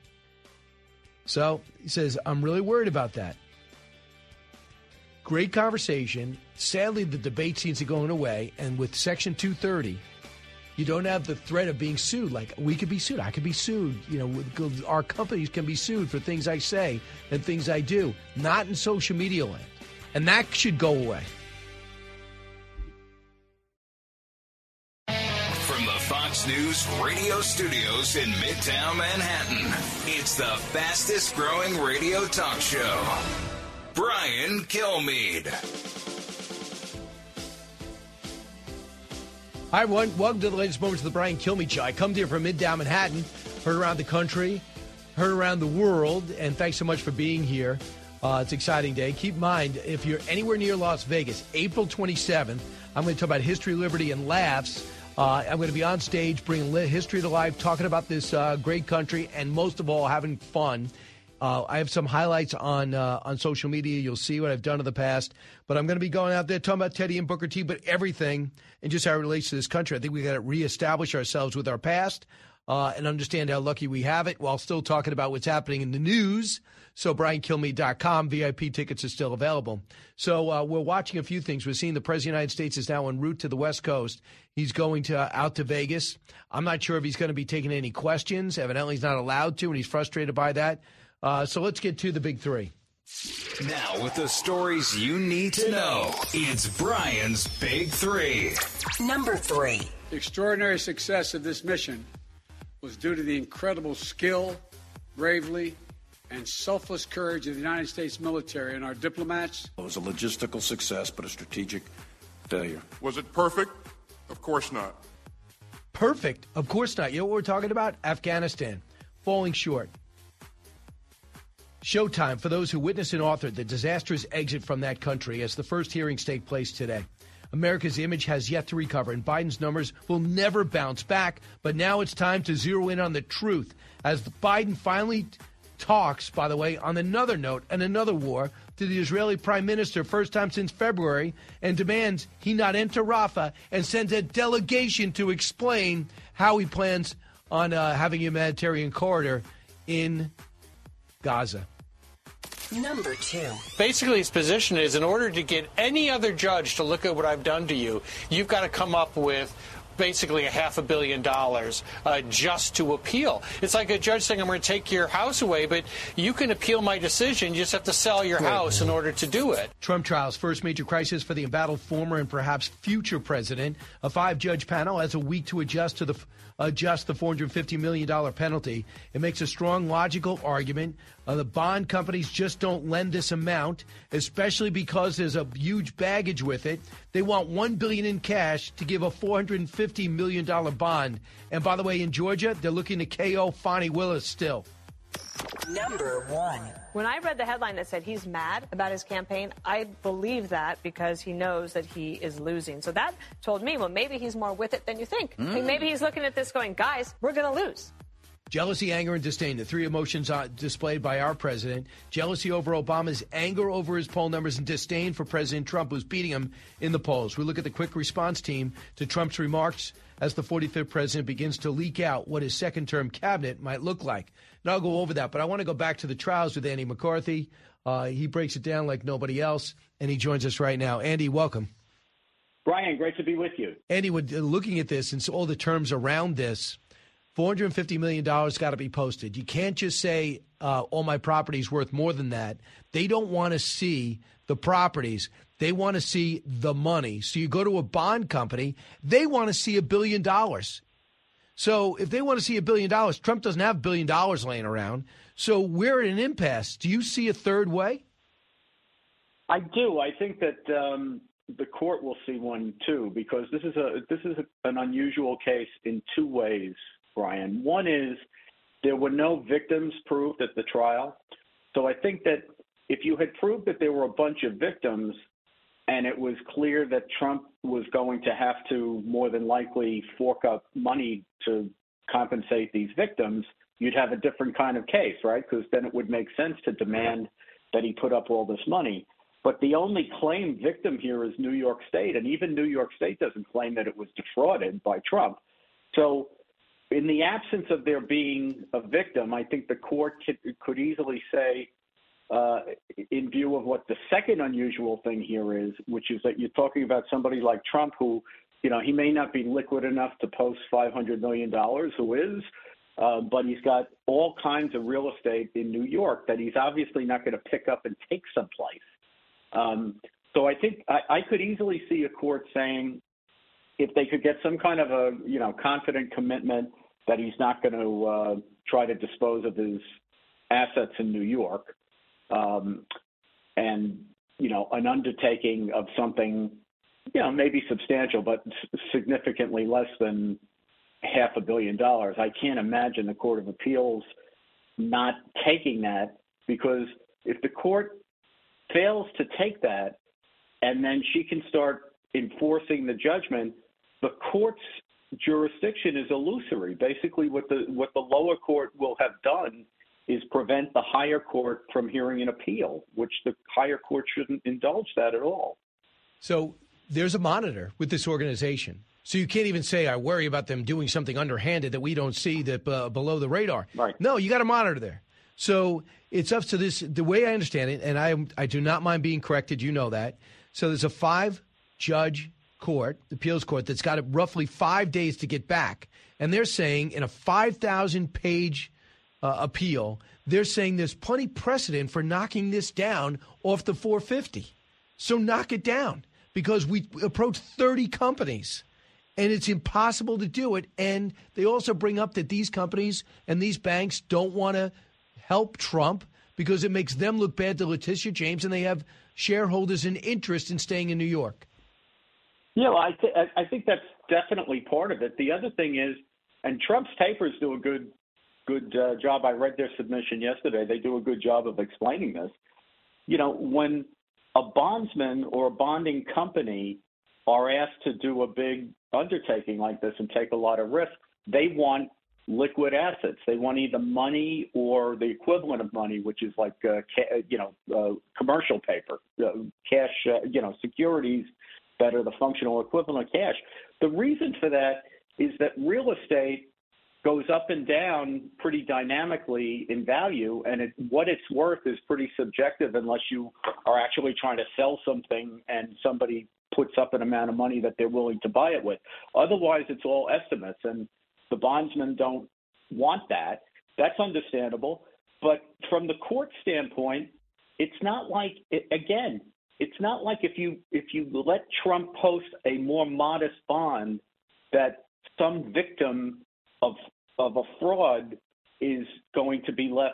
So he says, I'm really worried about that. Great conversation. Sadly, the debate seems to be going away. And with Section two thirty, you don't have the threat of being sued. Like, we could be sued. I could be sued. You know, our companies can be sued for things I say and things I do. Not in social media land. And that should go away. From the Fox News radio studios in Midtown Manhattan, it's the fastest growing radio talk show. Brian Kilmeade. Hi, everyone. Welcome to the latest moments of the Brian Kilmeade Show. I come to you from Midtown Manhattan, heard around the country, heard around the world, and thanks so much for being here. Uh, it's an exciting day. Keep in mind, if you're anywhere near Las Vegas, April twenty-seventh, I'm going to talk about history, liberty, and laughs. Uh, I'm going to be on stage bringing history to life, talking about this uh, great country, and most of all, having fun. Uh, I have some highlights on uh, on social media. You'll see what I've done in the past. But I'm going to be going out there talking about Teddy and Booker T, but everything and just how it relates to this country. I think we got to reestablish ourselves with our past uh, and understand how lucky we have it while still talking about what's happening in the news. So brian kilmeade dot com, V I P tickets are still available. So uh, we're watching a few things. We're seeing the President of the United States is now en route to the West Coast. He's going to uh, out to Vegas. I'm not sure if he's going to be taking any questions. Evidently, he's not allowed to, and he's frustrated by that. Uh, so let's get to the big three. Now, with the stories you need to know, it's Brian's Big Three. Number three. The extraordinary success of this mission was due to the incredible skill, bravery, and selfless courage of the United States military and our diplomats. It was a logistical success, but a strategic failure. Was it perfect? Of course not. Perfect? Of course not. You know what we're talking about? Afghanistan. Falling short. Showtime for those who witnessed and authored the disastrous exit from that country as the first hearings take place today. America's image has yet to recover, and Biden's numbers will never bounce back. But now it's time to zero in on the truth as Biden finally talks, by the way, on another note and another war to the Israeli prime minister, first time since February, and demands he not enter Rafah and sends a delegation to explain how he plans on uh, having a humanitarian corridor in Gaza. Number two. Basically, his position is in order to get any other judge to look at what I've done to you, you've got to come up with basically a half a billion dollars uh, just to appeal. It's like a judge saying, I'm going to take your house away, but you can appeal my decision. You just have to sell your house in order to do it. Trump trial's first major crisis for the embattled former and perhaps future president. A five-judge panel has a week to adjust to the adjust the four hundred fifty million dollars penalty. It makes a strong, logical argument Uh, the bond companies just don't lend this amount, especially because there's a huge baggage with it. They want one billion dollars in cash to give a four hundred fifty million dollars bond. And by the way, in Georgia, they're looking to K O Fonnie Willis still. Number one. When I read the headline that said he's mad about his campaign, I believe that because he knows that he is losing. So that told me, well, maybe he's more with it than you think. Mm. Like maybe he's looking at this going, guys, we're going to lose. Jealousy, anger, and disdain, the three emotions uh, displayed by our president. Jealousy over Obama's anger over his poll numbers and disdain for President Trump, who's beating him in the polls. We look at the quick response team to Trump's remarks as the forty-fifth president begins to leak out what his second-term cabinet might look like. And I'll go over that, but I want to go back to the trials with Andy McCarthy. Uh, he breaks it down like nobody else, and he joins us right now. Andy, welcome. Brian, great to be with you. Andy, when, uh, looking at this and so all the terms around this, four hundred fifty million dollars got to be posted. You can't just say, uh, all my property's worth more than that. They don't want to see the properties. They want to see the money. So you go to a bond company, they want to see a billion dollars. So if they want to see a billion dollars, Trump doesn't have a billion dollars laying around. So we're at an impasse. Do you see a third way? I do. I think that um, the court will see one too, because this is a this is a, an unusual case in two ways, Brian. One is there were no victims proved at the trial. So I think that if you had proved that there were a bunch of victims and it was clear that Trump was going to have to more than likely fork up money to compensate these victims, you'd have a different kind of case, right? Because then it would make sense to demand that he put up all this money. But the only claimed victim here is New York State, and even New York State doesn't claim that it was defrauded by Trump. So in the absence of there being a victim, I think the court could, could easily say, uh, in view of what the second unusual thing here is, which is that you're talking about somebody like Trump who, you know, he may not be liquid enough to post five hundred million dollars, who is, uh, but he's got all kinds of real estate in New York that he's obviously not going to pick up and take someplace. Um, so I think I, I could easily see a court saying, if they could get some kind of a, you know, confident commitment that he's not going to uh, try to dispose of his assets in New York, um, and, you know, an undertaking of something, you know, maybe substantial, but significantly less than half a billion dollars. I can't imagine the Court of Appeals not taking that, because if the court fails to take that and then she can start enforcing the judgment, the court's jurisdiction is illusory. Basically, what the what the lower court will have done is prevent the higher court from hearing an appeal, which the higher court shouldn't indulge that at all. So there's a monitor with this organization. So you can't even say, I worry about them doing something underhanded that we don't see, that uh, below the radar. Right. No, you got a monitor there. So it's up to this, the way I understand it, and I I do not mind being corrected, you know that. So there's a five-judge court, the appeals court, that's got roughly five days to get back. And they're saying in a five thousand page uh, appeal, they're saying there's plenty precedent for knocking this down off the four fifty. So knock it down, because we approach thirty companies. And it's impossible to do it. And they also bring up that these companies and these banks don't want to help Trump because it makes them look bad to Letitia James, and they have shareholders in interest in staying in New York. Yeah, well, I, th- I think that's definitely part of it. The other thing is, and Trump's papers do a good good uh, job. I read their submission yesterday. They do a good job of explaining this. You know, when a bondsman or a bonding company are asked to do a big undertaking like this and take a lot of risk, they want liquid assets. They want either money or the equivalent of money, which is like, uh, ca- you know, uh, commercial paper, uh, cash, uh, you know, securities that are the functional equivalent of cash. The reason for that is that real estate goes up and down pretty dynamically in value, and it, what it's worth is pretty subjective unless you are actually trying to sell something and somebody puts up an amount of money that they're willing to buy it with. Otherwise, it's all estimates, and the bondsmen don't want that. That's understandable. But from the court standpoint, it's not like, it, again, it's not like if you if you let Trump post a more modest bond that some victim of of a fraud is going to be left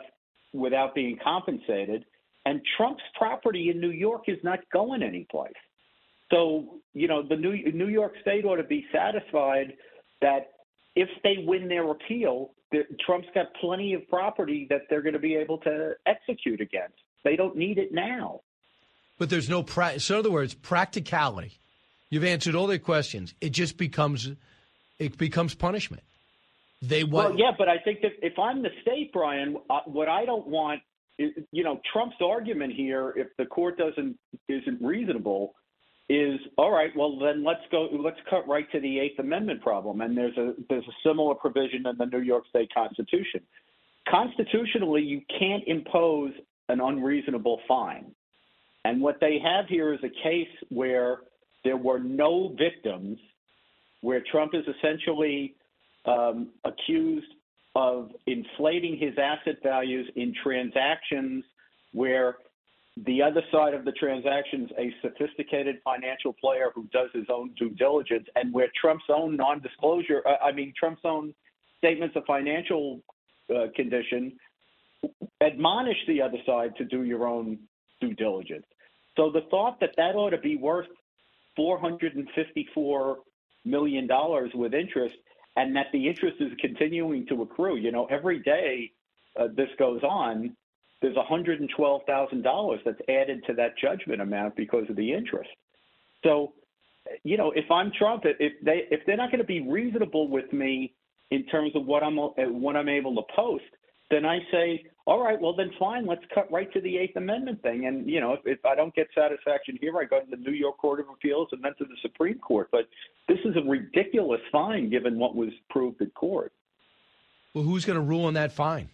without being compensated. And Trump's property in New York is not going anyplace. So, you know, the New, New York State ought to be satisfied that if they win their appeal, the, Trump's got plenty of property that they're going to be able to execute against. They don't need it now. But there's no pra- so in other words, practicality. You've answered all their questions. It just becomes it becomes punishment. They want. Well, yeah, but I think that if I'm the state, Brian, uh, what I don't want is, you know, Trump's argument here, if the court doesn't isn't reasonable, is all right. Well, then let's go. Let's cut right to the Eighth Amendment problem. And there's a there's a similar provision in the New York State Constitution. Constitutionally, you can't impose an unreasonable fine. And what they have here is a case where there were no victims, where Trump is essentially um, accused of inflating his asset values in transactions where the other side of the transactions, a sophisticated financial player who does his own due diligence, and where Trump's own non-disclosure, uh, I mean, Trump's own statements of financial uh, condition admonish the other side to do your own due diligence. So the thought that that ought to be worth four hundred fifty-four million dollars with interest, and that the interest is continuing to accrue, you know, every day uh, this goes on, there's one hundred twelve thousand dollars that's added to that judgment amount because of the interest. So, you know, if I'm Trump, if they if they're not going to be reasonable with me in terms of what I'm what I'm able to post, then I say, all right, well then fine, let's cut right to the Eighth Amendment thing. And you know, if, if I don't get satisfaction here, I go to the New York Court of Appeals and then to the Supreme Court. But this is a ridiculous fine given what was proved at court. Well, who's going to rule on that fine?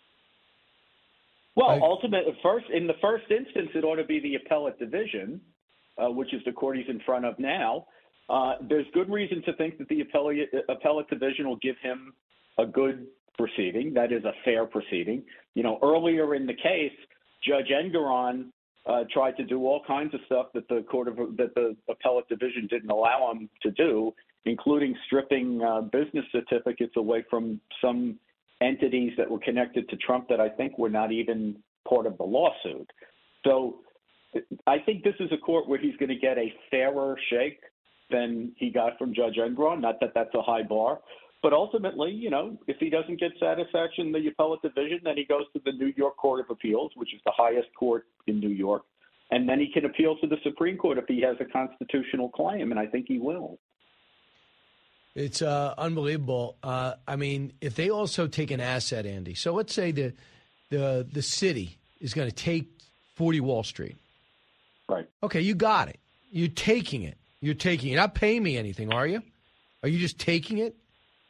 Well, I, ultimately, first in the first instance, it ought to be the appellate division, uh, which is the court he's in front of now. Uh, there's good reason to think that the appellate, appellate division will give him a good proceeding. That is a fair proceeding. You know, earlier in the case, Judge Engoron uh, tried to do all kinds of stuff that the court of that the appellate division didn't allow him to do, including stripping uh, business certificates away from some entities that were connected to Trump that I think were not even part of the lawsuit. So I think this is a court where he's going to get a fairer shake than he got from Judge Engoron. Not that that's a high bar. But ultimately, you know, if he doesn't get satisfaction in the appellate division, then he goes to the New York Court of Appeals, which is the highest court in New York. And then he can appeal to the Supreme Court if he has a constitutional claim, and I think he will. It's uh, unbelievable. Uh, I mean, if they also take an asset, Andy, so let's say the the the city is going to take forty Wall Street. Right. Okay, you got it. You're taking it. You're taking it. You're not paying me anything, are you? Are you just taking it?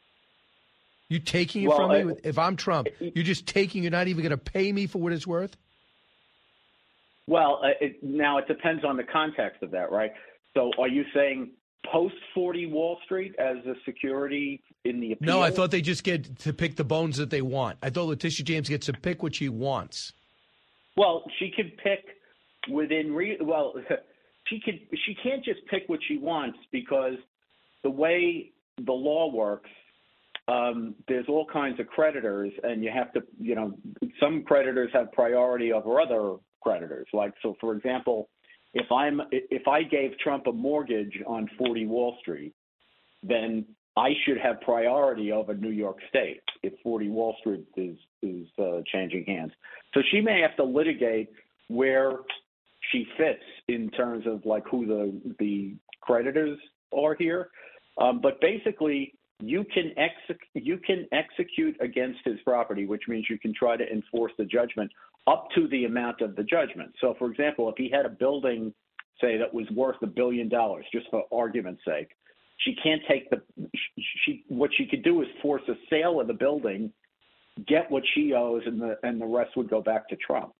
You taking it well, from I, me? If I'm Trump, you're just taking. You're not even going to pay me for what it's worth. Well, uh, it, now it depends on the context of that, right? So, are you saying post forty Wall Street as a security in the appeal? No, I thought they just get to pick the bones that they want. I thought Letitia James gets to pick what she wants. Well, she can pick within re- well, she could she can't just pick what she wants because the way the law works. Um, there's all kinds of creditors, and you have to, you know, some creditors have priority over other creditors. Like, so for example, if I'm, if I gave Trump a mortgage on forty Wall Street, then I should have priority over New York State if forty Wall Street is, is uh, changing hands. So she may have to litigate where she fits in terms of like who the, the creditors are here. Um, but basically, You can exec- you can execute against his property, which means you can try to enforce the judgment up to the amount of the judgment. So, for example, if he had a building, say, that was worth a billion dollars, just for argument's sake, she can't take the she. What she could do is force a sale of the building, get what she owes, and the and the rest would go back to Trump.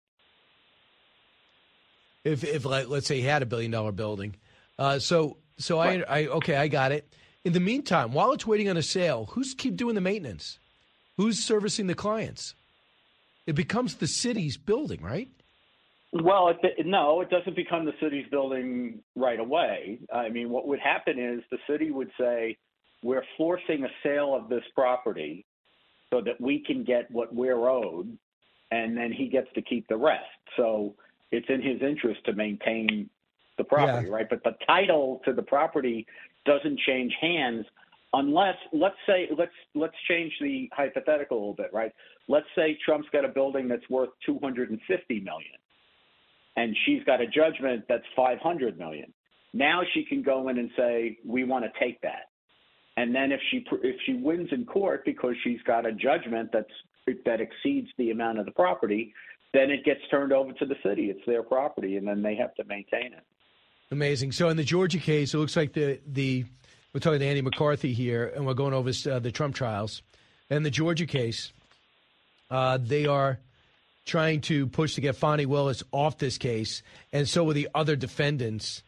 If if like, let's say he had a billion dollar building, uh, so so right. I I okay I got it. In the meantime, while it's waiting on a sale, who's keep doing the maintenance? Who's servicing the clients? It becomes the city's building, right? Well, it, no, it doesn't become the city's building right away. I mean, what would happen is the city would say, we're forcing a sale of this property so that we can get what we're owed. and then he gets to keep the rest. So it's in his interest to maintain the property, Yeah. right? But the title to the property doesn't change hands unless, let's say, let's let's change the hypothetical a little bit, right? Let's say Trump's got a building that's worth two hundred fifty million dollars, and she's got a judgment that's five hundred million dollars. Now she can go in and say, we want to take that. And then if she if she wins in court because she's got a judgment that's that exceeds the amount of the property, then it gets turned over to the city. It's their property, and then they have to maintain it. Amazing. So in the Georgia case, it looks like the the we're talking to Andy McCarthy here, and we're going over uh, the Trump trials. In the Georgia case, uh, they are trying to push to get Fani Willis off this case, and so are the other defendants.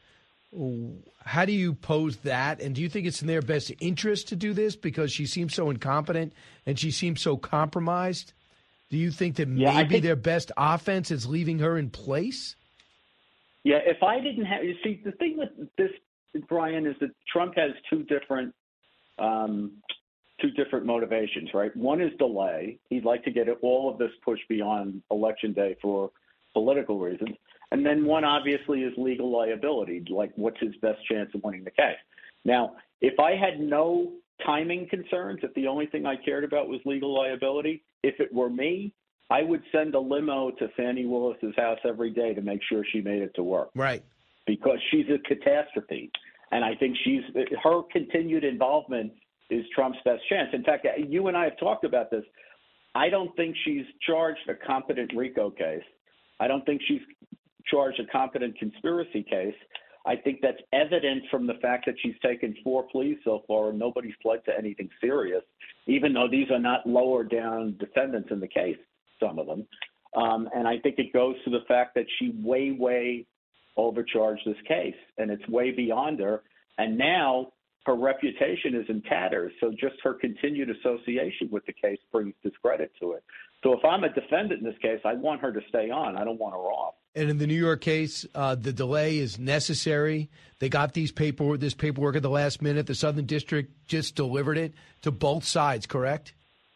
How do you pose that? And do you think it's in their best interest to do this because she seems so incompetent and she seems so compromised? Do you think that Yeah, I maybe think- their best offense is leaving her in place? Yeah, if I didn't have, you see, the thing with this, Brian, is that Trump has two different, um, two different motivations, right? One is delay. He'd like to get all of this pushed beyond Election Day for political reasons. And then one obviously is legal liability, like what's his best chance of winning the case. Now, if I had no timing concerns, if the only thing I cared about was legal liability, if it were me, I would send a limo to Fani Willis's house every day to make sure she made it to work. Right. Because she's a catastrophe. And I think she's her continued involvement is Trump's best chance. In fact, you and I have talked about this. I don't think she's charged a competent RICO case. I don't think she's charged a competent conspiracy case. I think that's evident from the fact that she's taken four pleas so far and nobody's pled to anything serious, even though these are not lower down defendants in the case, some of them. Um, and I think it goes to the fact that she way, way overcharged this case, and it's way beyond her. And now her reputation is in tatters. So just her continued association with the case brings discredit to it. So if I'm a defendant in this case, I want her to stay on. I don't want her off. And in the New York case, uh, the delay is necessary. They got these paperwork, this paperwork at the last minute. The Southern District just delivered it to both sides, correct?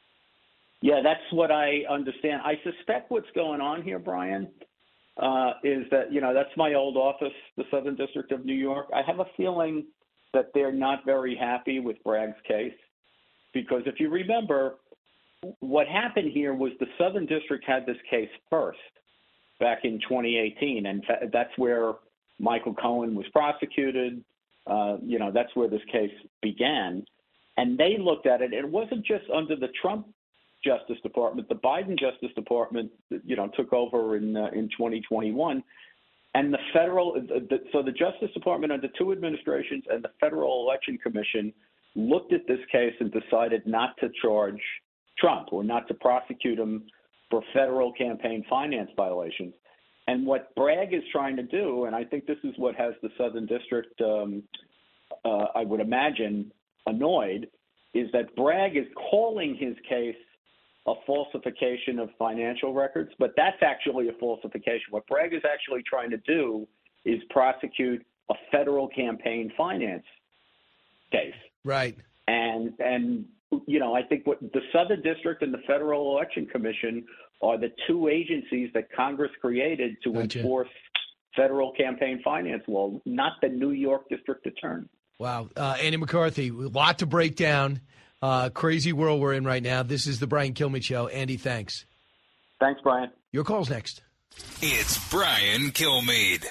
Yeah, that's what I understand. I suspect what's going on here, Brian, uh, is that, you know, that's my old office, the Southern District of New York. I have a feeling that they're not very happy with Bragg's case because if you remember, what happened here was the Southern District had this case first back in twenty eighteen, and that's where Michael Cohen was prosecuted. Uh, you know, that's where this case began. And they looked at it. It wasn't just under the Trump Justice Department. The Biden Justice Department, you know, took over in uh, in twenty twenty-one. And the federal, the, so the Justice Department under two administrations and the Federal Election Commission looked at this case and decided not to charge Trump or not to prosecute him for federal campaign finance violations. And what Bragg is trying to do, and I think this is what has the Southern District, um, uh, I would imagine, annoyed, is that Bragg is calling his case a falsification of financial records, but that's actually a falsification. What Bragg is actually trying to do is prosecute a federal campaign finance case. Right. And, and you know, I think what the Southern District and the Federal Election Commission are the two agencies that Congress created to Gotcha. enforce federal campaign finance law, not the New York District Attorney. Wow. Uh, Andy McCarthy, a lot to break down. Uh, crazy world we're in right now. This is the Brian Kilmeade Show. Andy, thanks. Thanks, Brian. Your call's next. It's Brian Kilmeade.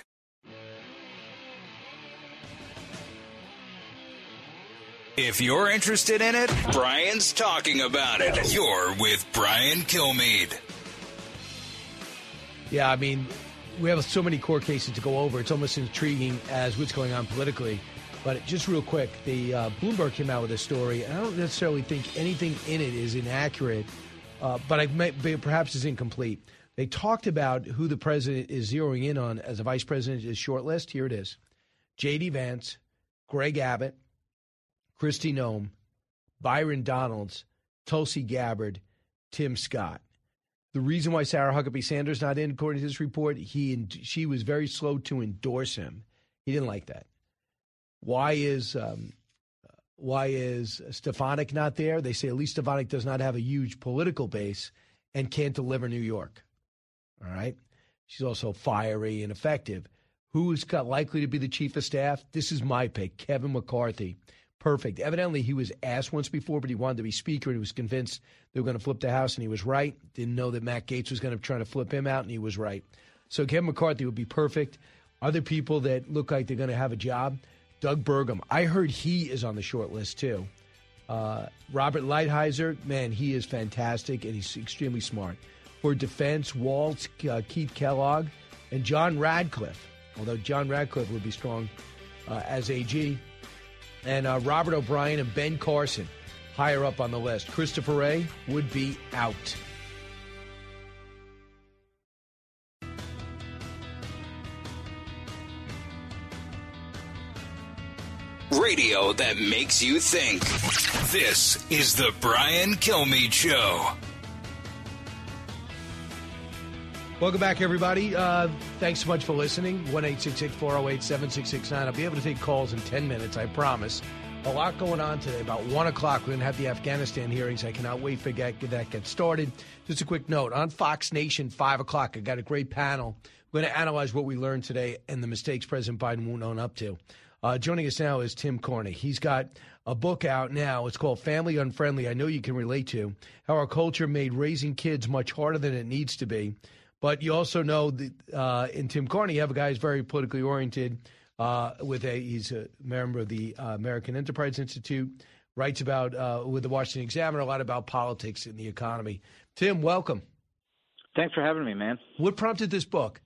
If you're interested in it, Brian's talking about it. You're with Brian Kilmeade. Yeah, I mean, we have so many court cases to go over. It's almost intriguing as what's going on politically. But just real quick, the uh, Bloomberg came out with a story, and I don't necessarily think anything in it is inaccurate, uh, but I may, perhaps is incomplete. They talked about who the president is zeroing in on as a vice president is short list. Here it is. J D. Vance, Greg Abbott, Kristi Noem, Byron Donalds, Tulsi Gabbard, Tim Scott. The reason why Sarah Huckabee Sanders not in, according to this report, he she was very slow to endorse him. He didn't like that. Why is um, why is Stefanik not there? They say at least Stefanik does not have a huge political base, and can't deliver New York. All right? She's also fiery and effective. Who's got likely to be the chief of staff? This is my pick, Kevin McCarthy. Perfect. Evidently, he was asked once before, but he wanted to be speaker, and he was convinced they were going to flip the House, and he was right. Didn't know that Matt Gaetz was going to try to flip him out, and he was right. So Kevin McCarthy would be perfect. Other people that look like they're going to have a job, Doug Burgum. I heard he is on the short list, too. Uh, Robert Lighthizer, man, he is fantastic, and he's extremely smart. For defense, Waltz, uh, Keith Kellogg, and John Radcliffe, although John Radcliffe would be strong uh, as A G. And uh, Robert O'Brien and Ben Carson, higher up on the list. Christopher Wray would be out. Radio that makes you think. This is the Brian Kilmeade Show. Welcome back, everybody. Uh, thanks so much for listening. one eight six six, four oh eight, seven six six nine. I'll be able to take calls in ten minutes, I promise. A lot going on today. About one o'clock, we're going to have the Afghanistan hearings. I cannot wait for that to get started. Just a quick note. On Fox Nation, five o'clock, I got a great panel. We're going to analyze what we learned today and the mistakes President Biden won't own up to. Uh, joining us now is Tim Carney. He's got a book out now. It's called Family Unfriendly. I know you can relate to how our culture made raising kids much harder than it needs to be. But you also know that uh, in Tim Carney, you have a guy who's very politically oriented. Uh, with a he's a member of the uh, American Enterprise Institute. Writes about uh, with the Washington Examiner a lot about politics and the economy. Tim, welcome. Thanks for having me, man. What prompted this book?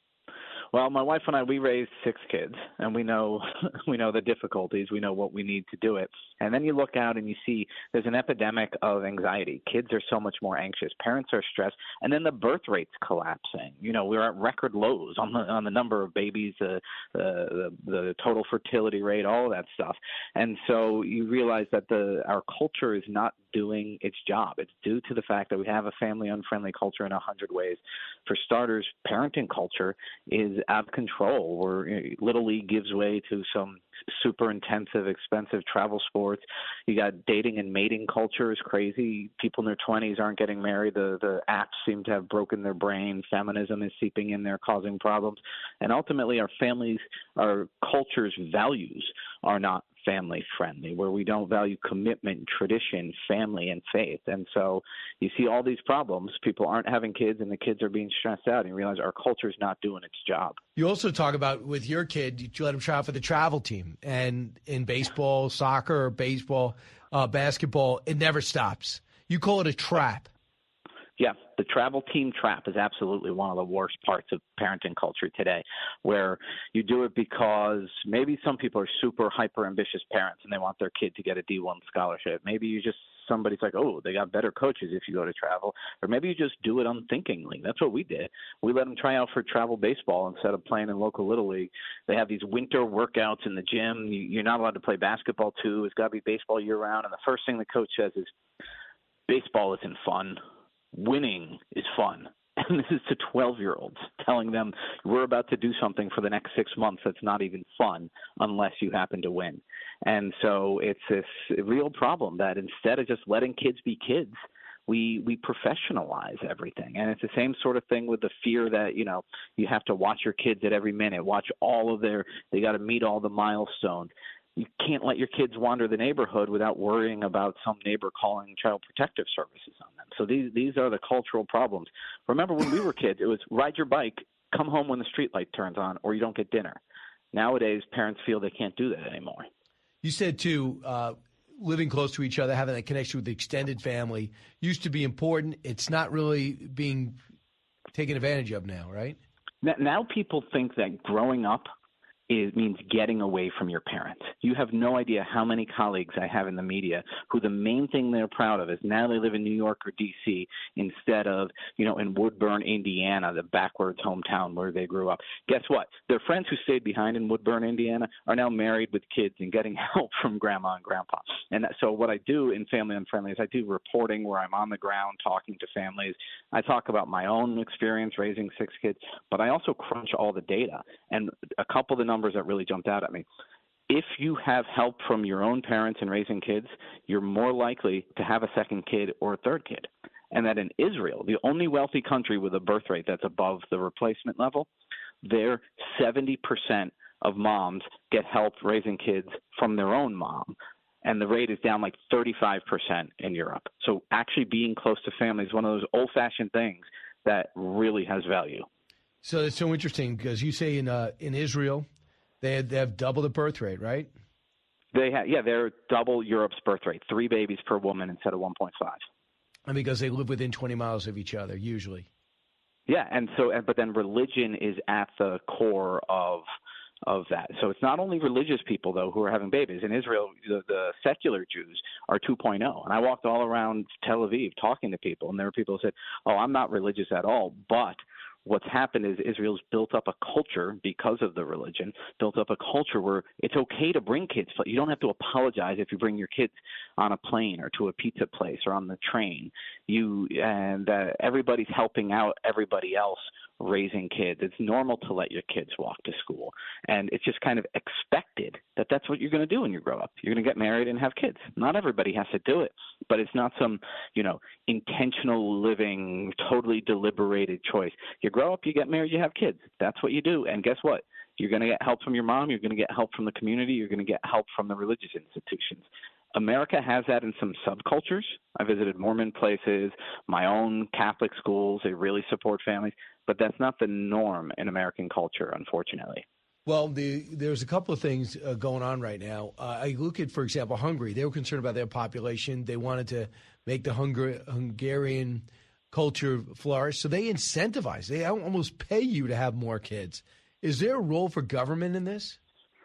Well, my wife and I, we raised six kids, and we know we know the difficulties. We know what we need to do it. And then you look out and you see there's an epidemic of anxiety. Kids are so much more anxious. Parents are stressed. And then the birth rate's collapsing. You know, we're at record lows on the on the number of babies, uh, uh, the the total fertility rate, all of that stuff. And so you realize that the our culture is not doing its job. It's due to the fact that we have a family-unfriendly culture in a hundred ways. For starters, parenting culture is out of control, where you know, Little League gives way to some super intensive, expensive travel sports. You got dating and mating culture is crazy. People in their twenties aren't getting married. The the apps seem to have broken their brain. Feminism is seeping in there, causing problems. And ultimately, our families, our culture's values are not family friendly, where we don't value commitment, tradition, family, and faith. And so you see all these problems. People aren't having kids, and the kids are being stressed out, and you realize our culture is not doing its job. You also talk about with your kid, you let him try out for the travel team. And in baseball, soccer, baseball, uh, basketball, it never stops. You call it a trap. Yeah, the travel team trap is absolutely one of the worst parts of parenting culture today, where you do it because maybe some people are super hyper ambitious parents and they want their kid to get a D one scholarship. Maybe you just somebody's like, oh, they got better coaches if you go to travel. Or maybe you just do it unthinkingly. That's what we did. We let them try out for travel baseball instead of playing in local Little League. They have these winter workouts in the gym. You're not allowed to play basketball, too. It's got to be baseball year-round. And the first thing the coach says is, baseball isn't fun. Winning is fun. And this is to twelve-year-olds telling them we're about to do something for the next six months that's not even fun unless you happen to win. And so it's this real problem that instead of just letting kids be kids, we we professionalize everything. And it's the same sort of thing with the fear that, you know, you have to watch your kids at every minute, watch all of their – they got to meet all the milestones. You can't let your kids wander the neighborhood without worrying about some neighbor calling Child Protective Services on them. So these these are the cultural problems. Remember when we were kids, it was ride your bike, come home when the street light turns on, or you don't get dinner. Nowadays, parents feel they can't do that anymore. You said, too, uh, living close to each other, having that connection with the extended family used to be important. It's not really being taken advantage of now, right? Now people think that growing up it means getting away from your parents. You have no idea how many colleagues I have in the media who the main thing they're proud of is now they live in New York or D C instead of, you know, in Woodburn, Indiana, the backwards hometown where they grew up. Guess what? Their friends who stayed behind in Woodburn, Indiana are now married with kids and getting help from grandma and grandpa. And so what I do in Family Unfriendly is I do reporting where I'm on the ground talking to families. I talk about my own experience raising six kids, but I also crunch all the data. And a couple of the numbers that really jumped out at me. If you have help from your own parents in raising kids, you're more likely to have a second kid or a third kid. and that in Israel, the only wealthy country with a birth rate that's above the replacement level, there seventy percent of moms get help raising kids from their own mom. And the rate is down like thirty-five percent in Europe. So actually being close to family is one of those old-fashioned things that really has value. So it's so interesting because you say in uh, in Israel, they have, they have double the birth rate, right? They have, yeah, they're double Europe's birth rate, three babies per woman instead of one point five. And because they live within twenty miles of each other, usually. Yeah, and so, but then religion is at the core of of that. So it's not only religious people, though, who are having babies. In Israel, the, the secular Jews are two point oh. And I walked all around Tel Aviv talking to people, and there were people who said, oh, I'm not religious at all, but what's happened is Israel's built up a culture because of the religion, built up a culture where it's okay to bring kids. You don't have to apologize if you bring your kids on a plane or to a pizza place or on the train. You and uh, everybody's helping out everybody else raising kids. It's normal to let your kids walk to school. And it's just kind of expected that that's what you're going to do when you grow up. You're going to get married and have kids. Not everybody has to do it, but it's not some, you know, intentional living, totally deliberated choice. You grow up, you get married, you have kids. That's what you do. And guess what? You're going to get help from your mom. You're going to get help from the community. You're going to get help from the religious institutions. America has that in some subcultures. I visited Mormon places, my own Catholic schools. They really support families. But that's not the norm in American culture, unfortunately. Well, the, there's a couple of things uh, going on right now. Uh, I look at, for example, Hungary. They were concerned about their population. They wanted to make the Hungar- Hungarian culture flourish. So they incentivize. They almost pay you to have more kids. Is there a role for government in this?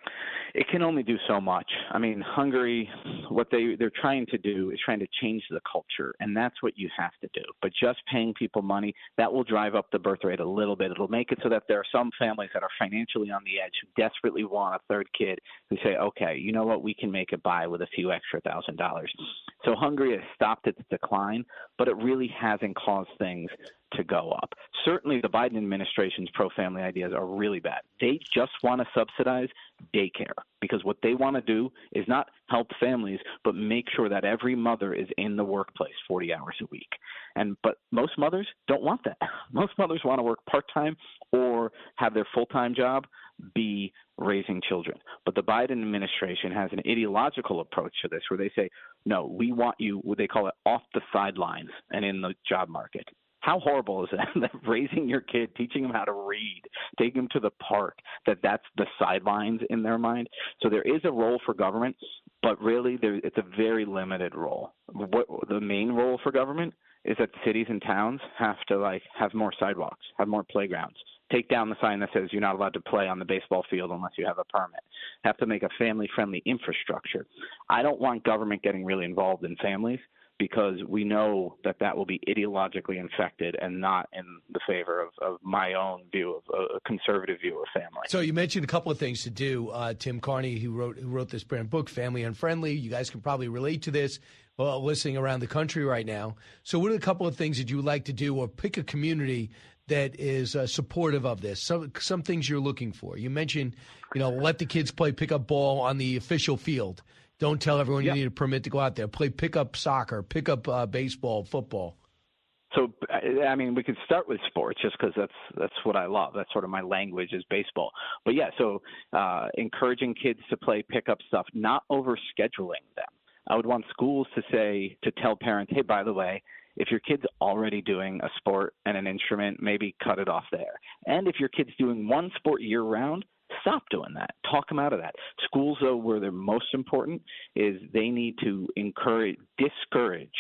It can only do so much. I mean, Hungary, what they, they're trying to do is trying to change the culture, and that's what you have to do. But just paying people money, that will drive up the birth rate a little bit. It'll make it so that there are some families that are financially on the edge who desperately want a third kid who say, okay, you know what, we can make it by with a few extra thousand dollars. So Hungary has stopped its decline, but it really hasn't caused things to go up. Certainly the Biden administration's pro-family ideas are really bad. They just want to subsidize daycare because what they want to do is not help families, but make sure that every mother is in the workplace forty hours a week. And but most mothers don't want that. Most mothers want to work part-time or have their full-time job be raising children. But the Biden administration has an ideological approach to this where they say, no, we want you, what they call it, off the sidelines and in the job market. How horrible is that? That raising your kid, teaching them how to read, taking them to the park, that that's the sidelines in their mind. So there is a role for government, but really there, it's a very limited role. What the main role for government is that cities and towns have to like have more sidewalks, have more playgrounds, take down the sign that says you're not allowed to play on the baseball field unless you have a permit, have to make a family-friendly infrastructure. I don't want government getting really involved in families, because we know that that will be ideologically infected and not in the favor of, of my own view of a conservative view of family. So you mentioned a couple of things to do. Uh, Tim Carney, who wrote who wrote this brand book, Family Unfriendly. You guys can probably relate to this, well, listening around the country right now. So what are a couple of things that you would like to do, or pick a community that is uh, supportive of this? Some some things you're looking for. You mentioned, you know, let the kids play pickup ball on the official field. Don't tell everyone yeah. you need a permit to go out there. Play pickup soccer, pickup uh, baseball, football. So, I mean, we could start with sports just because that's that's what I love. That's sort of my language is baseball. But, yeah, so uh, encouraging kids to play pickup stuff, not overscheduling them. I would want schools to say, to tell parents, hey, by the way, if your kid's already doing a sport and an instrument, maybe cut it off there. And if your kid's doing one sport year-round, stop doing that. Talk them out of that. Schools, though, where they're most important is they need to encourage, discourage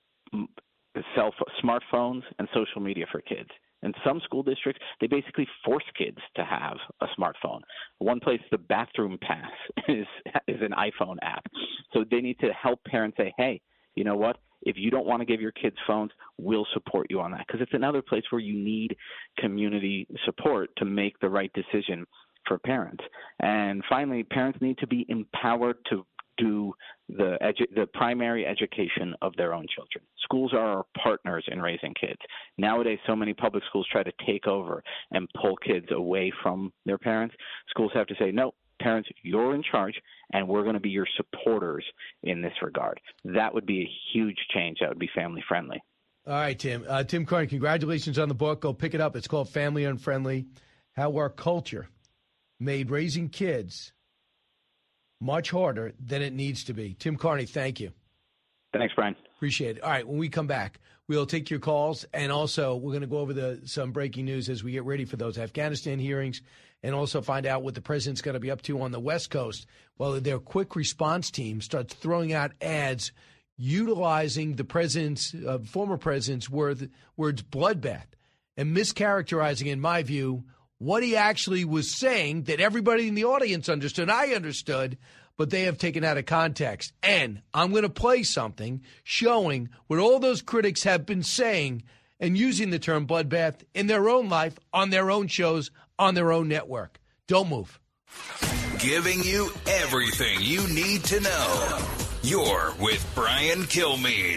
cell smartphones and social media for kids. In some school districts, they basically force kids to have a smartphone. One place, the bathroom pass is is an iPhone app. So they need to help parents say, hey, you know what? If you don't want to give your kids phones, we'll support you on that. Because it's another place where you need community support to make the right decision for parents. And finally, parents need to be empowered to do the edu- the primary education of their own children. Schools are our partners in raising kids. Nowadays, so many public schools try to take over and pull kids away from their parents. Schools have to say, no, parents, you're in charge, and we're going to be your supporters in this regard. That would be a huge change. That would be family friendly. All right, Tim. Uh, Tim Carney, congratulations on the book. Go pick it up. It's called Family Unfriendly, How Our Culture Made Raising Kids Much Harder Than It Needs to Be. Tim Carney, thank you. Thanks, Brian. Appreciate it. All right, when we come back, we'll take your calls, and also we're going to go over the some breaking news as we get ready for those Afghanistan hearings, and also find out what the president's going to be up to on the West Coast while their quick response team starts throwing out ads utilizing the president's, uh, former president's word, words bloodbath and mischaracterizing, in my view, what he actually was saying that everybody in the audience understood. I understood, but they have taken out of context. And I'm going to play something showing what all those critics have been saying and using the term bloodbath in their own life, on their own shows, on their own network. Don't move. Giving you everything you need to know. You're with Brian Kilmeade.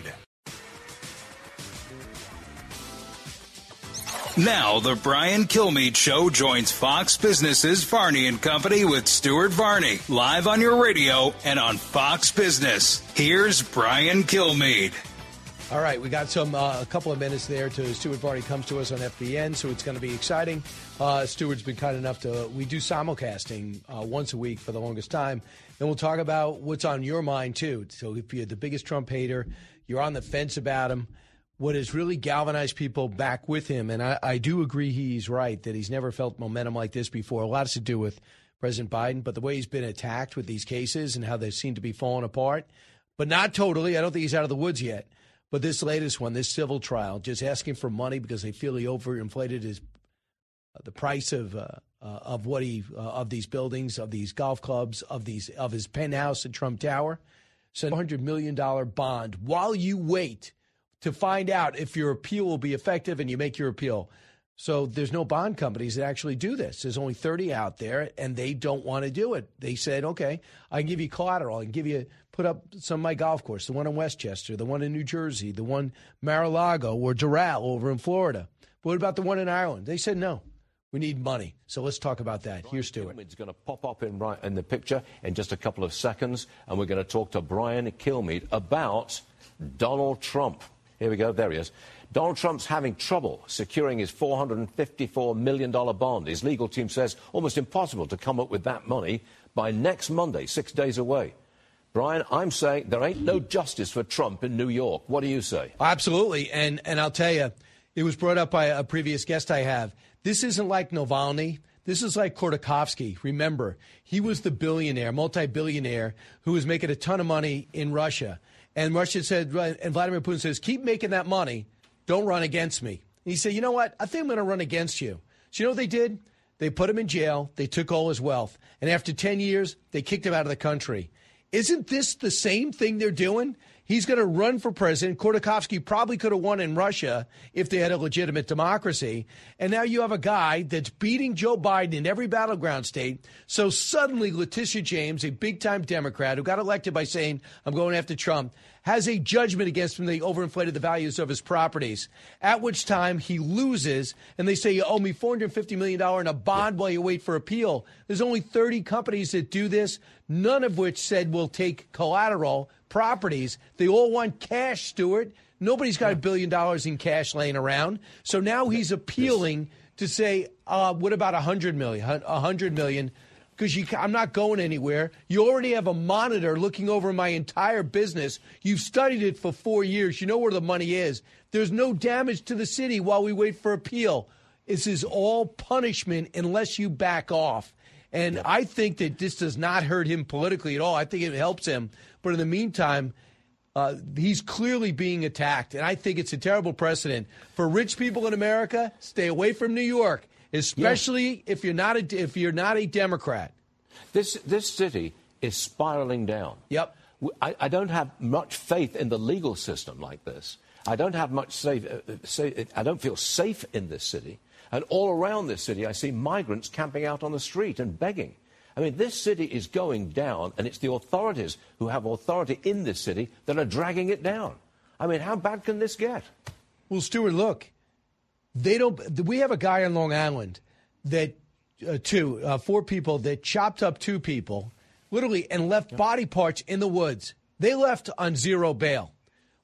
Now, the Brian Kilmeade Show joins Fox Business's Varney and Company with Stuart Varney, live on your radio and on Fox Business. Here's Brian Kilmeade. All right, we got some uh, a couple of minutes there to Stuart Varney comes to us on F B N, so it's going to be exciting. Uh, Stuart's been kind enough to, we do simulcasting uh, once a week for the longest time, and we'll talk about what's on your mind, too. So if you're the biggest Trump hater, you're on the fence about him, what has really galvanized people back with him, and I, I do agree he's right, that he's never felt momentum like this before. A lot has to do with President Biden, but the way he's been attacked with these cases and how they seem to be falling apart, but not totally. I don't think he's out of the woods yet. But this latest one, this civil trial, just asking for money because they feel he overinflated his uh, the price of uh, uh, of what he uh, of these buildings, of these golf clubs, of these of his penthouse at Trump Tower. So, one hundred million dollars bond while you wait to find out if your appeal will be effective, and you make your appeal. So there's no bond companies that actually do this. There's only thirty out there, and they don't want to do it. They said, okay, I can give you collateral. I can give you, put up some of my golf course, the one in Westchester, the one in New Jersey, the one Mar-a-Lago or Doral over in Florida. But what about the one in Ireland? They said, no, we need money. So let's talk about that. Here's Stuart. It's going to pop up in, right in the picture in just a couple of seconds, and we're going to talk to Brian Kilmeade about Donald Trump. Here we go. There he is. Donald Trump's having trouble securing his four hundred fifty-four million dollars bond. His legal team says almost impossible to come up with that money by next Monday, six days away. Brian, I'm saying there ain't no justice for Trump in New York. What do you say? Absolutely. And and I'll tell you, it was brought up by a previous guest I have. This isn't like Navalny. This is like Khodorkovsky. Remember, he was the billionaire, multi-billionaire, who was making a ton of money in Russia. And Russia said, and Vladimir Putin says, keep making that money. Don't run against me. And he said, you know what? I think I'm going to run against you. So you know what they did? They put him in jail. They took all his wealth. And after ten years, they kicked him out of the country. Isn't this the same thing they're doing? He's going to run for president. Khodorkovsky probably could have won in Russia if they had a legitimate democracy. And now you have a guy that's beating Joe Biden in every battleground state. So suddenly Letitia James, a big-time Democrat who got elected by saying, I'm going after Trump, has a judgment against him. They overinflated the values of his properties, at which time he loses, and they say, you owe me four hundred fifty million dollars in a bond while you wait for appeal. There's only thirty companies that do this, none of which said we'll take collateral properties. They all want cash, Stuart. Nobody's got a billion dollars in cash laying around. So now he's appealing to say, uh, what about one hundred million dollars? one hundred million dollars. Because I'm not going anywhere. You already have a monitor looking over my entire business. You've studied it for four years. You know where the money is. There's no damage to the city while we wait for appeal. This is all punishment unless you back off. And yeah. I think that this does not hurt him politically at all. I think it helps him. But in the meantime, uh, he's clearly being attacked. And I think it's a terrible precedent. For rich people in America, stay away from New York. Especially yeah. if you're not a if you're not a Democrat. This this city is spiraling down. Yep. I, I don't have much faith in the legal system like this. I don't have much safe. Uh, safe I don't feel safe in this city. And all around this city, I see migrants camping out on the street and begging. I mean, this city is going down, and it's the authorities who have authority in this city that are dragging it down. I mean, how bad can this get? Well, Stuart, look. They don't. We have a guy on Long Island that uh, two, uh, four people that chopped up two people, literally, and left body parts in the woods. They left on zero bail.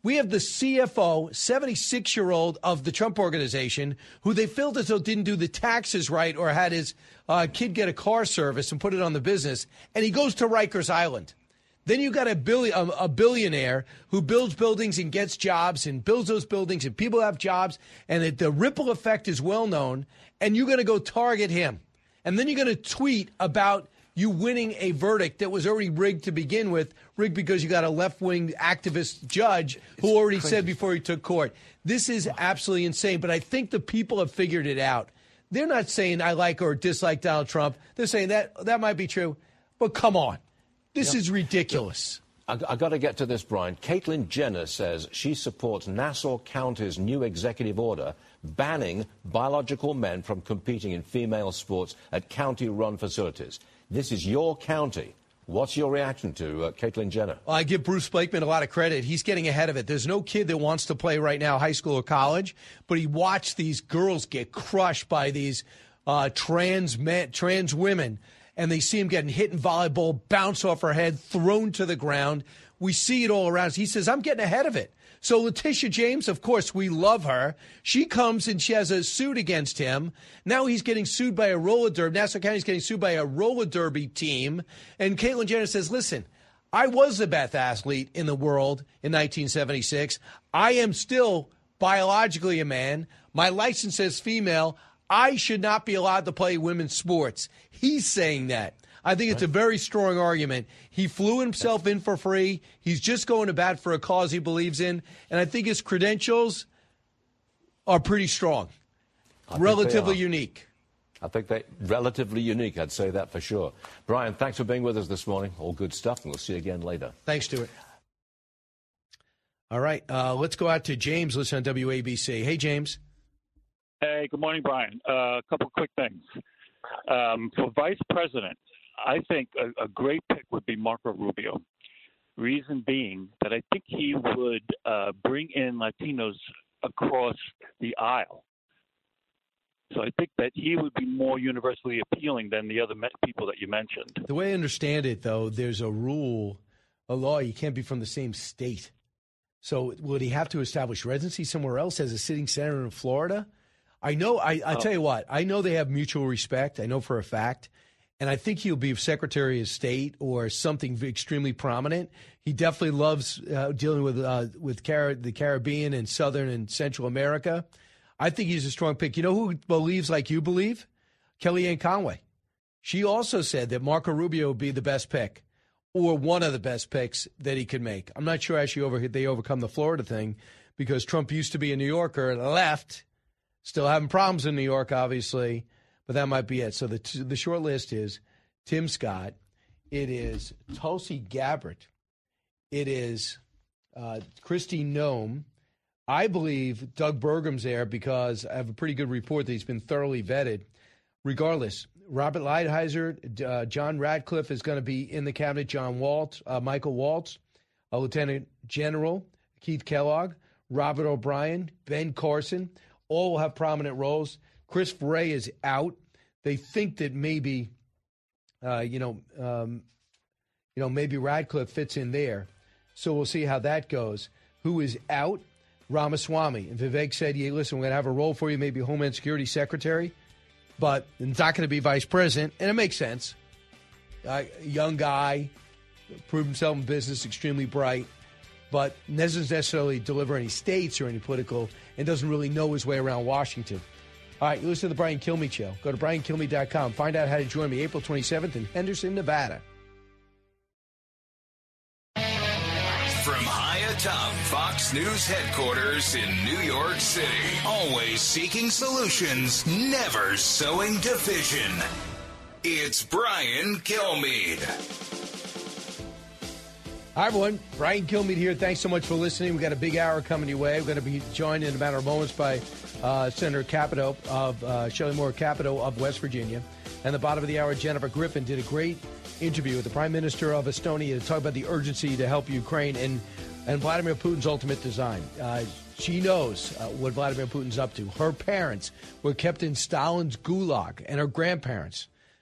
We have the C F O, seventy-six-year-old of the Trump Organization, who they felt as though didn't do the taxes right or had his uh, kid get a car service and put it on the business, and he goes to Rikers Island. Then you got a, billion, a, a billionaire who builds buildings and gets jobs and builds those buildings, and people have jobs, and it, the ripple effect is well known, and you're going to go target him. And then you're going to tweet about you winning a verdict that was already rigged to begin with, rigged because you got a left-wing activist judge who It's already crazy. said before he took court. This is absolutely insane, but I think the people have figured it out. They're not saying I like or dislike Donald Trump. They're saying that that might be true, but come on. This Yep. is ridiculous. I, I got to get to this, Brian. Caitlyn Jenner says she supports Nassau County's new executive order banning biological men from competing in female sports at county-run facilities. This is your county. What's your reaction to uh, Caitlyn Jenner? Well, I give Bruce Blakeman a lot of credit. He's getting ahead of it. There's no kid that wants to play right now, high school or college, but he watched these girls get crushed by these uh, trans men, trans women, and they see him getting hit in volleyball, bounce off her head, thrown to the ground. We see it all around. He says, I'm getting ahead of it. So Letitia James, of course, we love her. She comes and she has a suit against him. Now he's getting sued by a roller derby. Nassau County's getting sued by a roller derby team. And Caitlyn Jenner says, listen, I was the best athlete in the world in nineteen seventy-six. I am still biologically a man. My license says female. I should not be allowed to play women's sports. He's saying that. I think it's a very strong argument. He flew himself in for free. He's just going to bat for a cause he believes in. And I think his credentials are pretty strong, I think relatively they are. unique. I think they're relatively unique. I'd say that for sure. Brian, thanks for being with us this morning. All good stuff, and we'll see you again later. Thanks, Stuart. All right, uh, let's go out to James, listen on W A B C. Hey, James. Hey, good morning, Brian. Uh, a couple quick things. Um, for vice president, I think a, a great pick would be Marco Rubio. Reason being that I think he would uh, bring in Latinos across the aisle. So I think that he would be more universally appealing than the other me- people that you mentioned. The way I understand it, though, there's a rule, a law, you can't be from the same state. So would he have to establish residency somewhere else as a sitting senator in Florida? I know, I, I Oh. tell you what, I know they have mutual respect. I know for a fact. And I think he'll be Secretary of State or something extremely prominent. He definitely loves uh, dealing with uh, with Car- the Caribbean and Southern and Central America. I think he's a strong pick. You know who believes like you believe? Kellyanne Conway. She also said that Marco Rubio would be the best pick or one of the best picks that he could make. I'm not sure actually over, they overcome the Florida thing because Trump used to be a New Yorker and left. Still having problems in New York, obviously, but that might be it. So the the short list is Tim Scott. It is Tulsi Gabbard. It is uh, Kristi Noem. I believe Doug Burgum's there because I have a pretty good report that he's been thoroughly vetted. Regardless, Robert Lighthizer, uh, John Radcliffe is going to be in the cabinet. John Waltz, uh, Michael Waltz, uh, Lieutenant General Keith Kellogg, Robert O'Brien, Ben Carson. All will have prominent roles. Chris Wray is out. They think that maybe, uh, you know, um, you know, maybe Radcliffe fits in there. So we'll see how that goes. Who is out? Ramaswamy. And Vivek said, yeah, listen, we're going to have a role for you, maybe Homeland Security Secretary, but it's not going to be Vice President. And it makes sense. Uh, young guy, proved himself in business, extremely bright, but doesn't necessarily deliver any states or any political, and doesn't really know his way around Washington. All right, you listen to the Brian Kilmeade Show. Go to brian kilmeade dot com. Find out how to join me April twenty-seventh in Henderson, Nevada. From high atop Fox News headquarters in New York City, always seeking solutions, never sowing division. It's Brian Kilmeade. Hi, everyone. Brian Kilmeade here. Thanks so much for listening. We've got a big hour coming your way. We're going to be joined in a matter of moments by uh, Senator Capito of uh, Shelley Moore Capito of West Virginia. And the bottom of the hour, Jennifer Griffin did a great interview with the Prime Minister of Estonia to talk about the urgency to help Ukraine and, and Vladimir Putin's ultimate design. Uh, she knows uh, what Vladimir Putin's up to. Her parents were kept in Stalin's gulag, and her grandparents.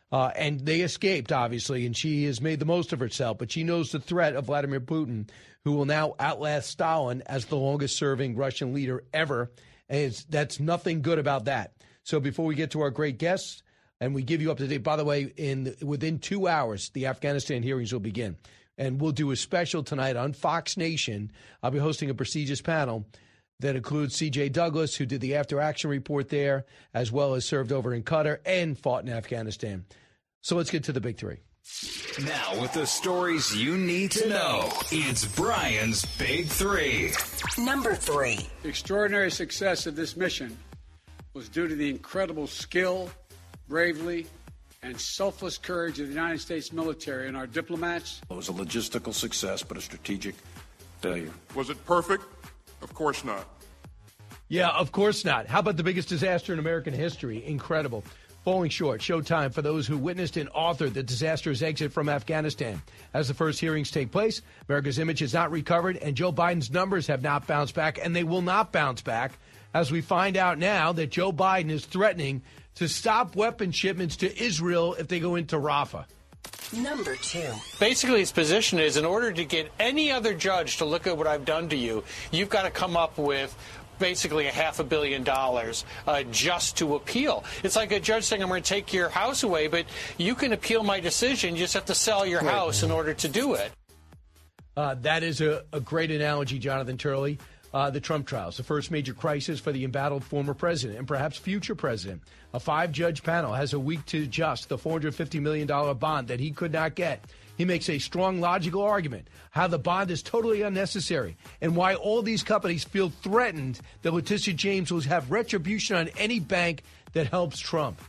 Uh, and they escaped, obviously, and she has made the most of herself. But she knows the threat of Vladimir Putin, who will now outlast Stalin as the longest-serving Russian leader ever. And it's, that's nothing good about that. So before we get to our great guests, and we give you up to date, by the way, in within two hours, the Afghanistan hearings will begin. And we'll do a special tonight on Fox Nation. I'll be hosting a prestigious panel that includes C J Douglas, who did the after-action report there, as well as served over in Qatar and fought in Afghanistan. So let's get to the big three. Now, with the stories you need to know, it's Brian's Big Three. Number three. The extraordinary success of this mission was due to the incredible skill, bravery, and selfless courage of the United States military and our diplomats. It was a logistical success, but a strategic failure. Was it perfect? Of course not. Yeah, of course not. How about the biggest disaster in American history? Incredible. Falling short. Showtime for those who witnessed and authored the disastrous exit from Afghanistan. As the first hearings take place, America's image has not recovered, and Joe Biden's numbers have not bounced back, and they will not bounce back, as we find out now that Joe Biden is threatening to stop weapon shipments to Israel if they go into Rafah. Number two. Basically, his position is, in order to get any other judge to look at what I've done to you, you've got to come up with basically a half a billion dollars uh, just to appeal. It's like a judge saying, I'm going to take your house away, but you can appeal my decision. You just have to sell your Right. house in order to do it. Uh, that is a, a great analogy, Jonathan Turley. Uh, the Trump trials, the first major crisis for the embattled former president and perhaps future president. A five-judge panel has a week to adjust the four hundred fifty million dollars bond that he could not get. He makes a strong logical argument how the bond is totally unnecessary and why all these companies feel threatened that Letitia James will have retribution on any bank that helps Trump.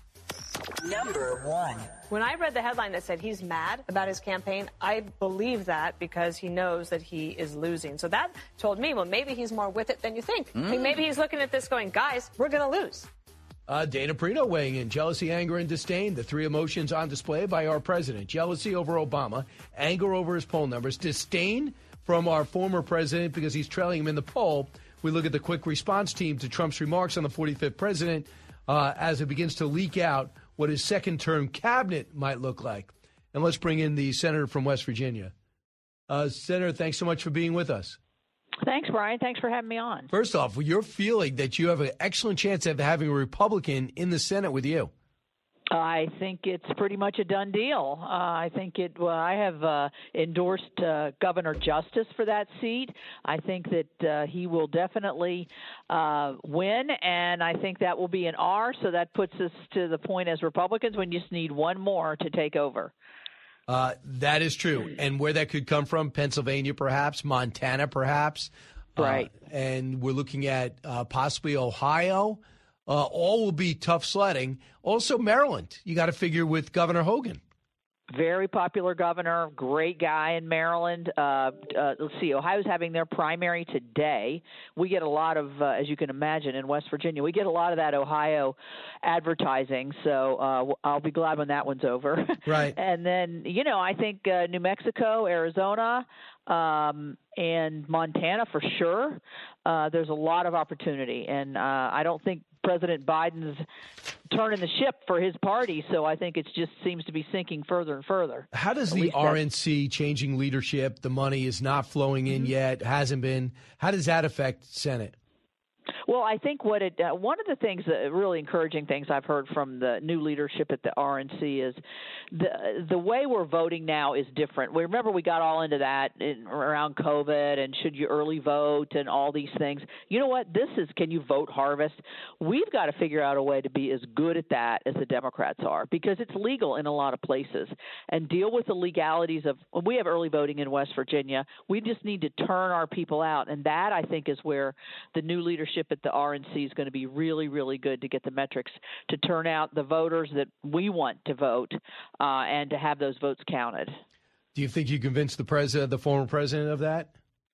Number one. When I read the headline that said he's mad about his campaign, I believe that because he knows that he is losing. So that told me, well, maybe he's more with it than you think. Mm. I mean, maybe he's looking at this going, guys, we're going to lose. Uh, Dana Perino weighing in. Jealousy, anger, and disdain. The three emotions on display by our president. Jealousy over Obama, anger over his poll numbers, disdain from our former president because he's trailing him in the poll. We look at the quick response team to Trump's remarks on the forty-fifth president uh, as it begins to leak out what his second-term cabinet might look like. And let's bring in the senator from West Virginia. Uh, Senator, thanks so much for being with us. Thanks, Brian. Thanks for having me on. First off, you're feeling that you have an excellent chance of having a Republican in the Senate with you. I think it's pretty much a done deal. Uh, I think it. Well, I have uh, endorsed uh, Governor Justice for that seat. I think that uh, he will definitely uh, win, and I think that will be an R. So that puts us to the point as Republicans when you just need one more to take over. Uh, that is true. And where that could come from, Pennsylvania perhaps, Montana perhaps. Right. Uh, and we're looking at uh, possibly Ohio. Uh, all will be tough sledding. Also Maryland. You got to figure with Governor Hogan. Very popular governor, great guy in Maryland. Uh, uh, let's see, Ohio's having their primary today. We get a lot of, uh, as you can imagine, in West Virginia, we get a lot of that Ohio advertising. So uh, I'll be glad when that one's over. Right. And then, you know, I think uh, New Mexico, Arizona, um, and Montana for sure. Uh, there's a lot of opportunity, and uh, I don't think President Biden's turning the ship for his party, so I think it just seems to be sinking further and further. How does At the least R N C changing leadership, the money is not flowing in Mm-hmm. yet, hasn't been, how does that affect Senate? Well, I think what it uh, one of the things, that really encouraging things I've heard from the new leadership at the R N C is the the way we're voting now is different. We remember we got all into that in, around COVID and should you early vote and all these things. You know what? This is can you vote harvest? We've got to figure out a way to be as good at that as the Democrats are because it's legal in a lot of places and deal with the legalities of. We have early voting in West Virginia. We just need to turn our people out, and that I think is where the new leadership at the R N C is going to be really, really good to get the metrics to turn out the voters that we want to vote uh, and to have those votes counted. Do you think you convinced the president, the former president of that?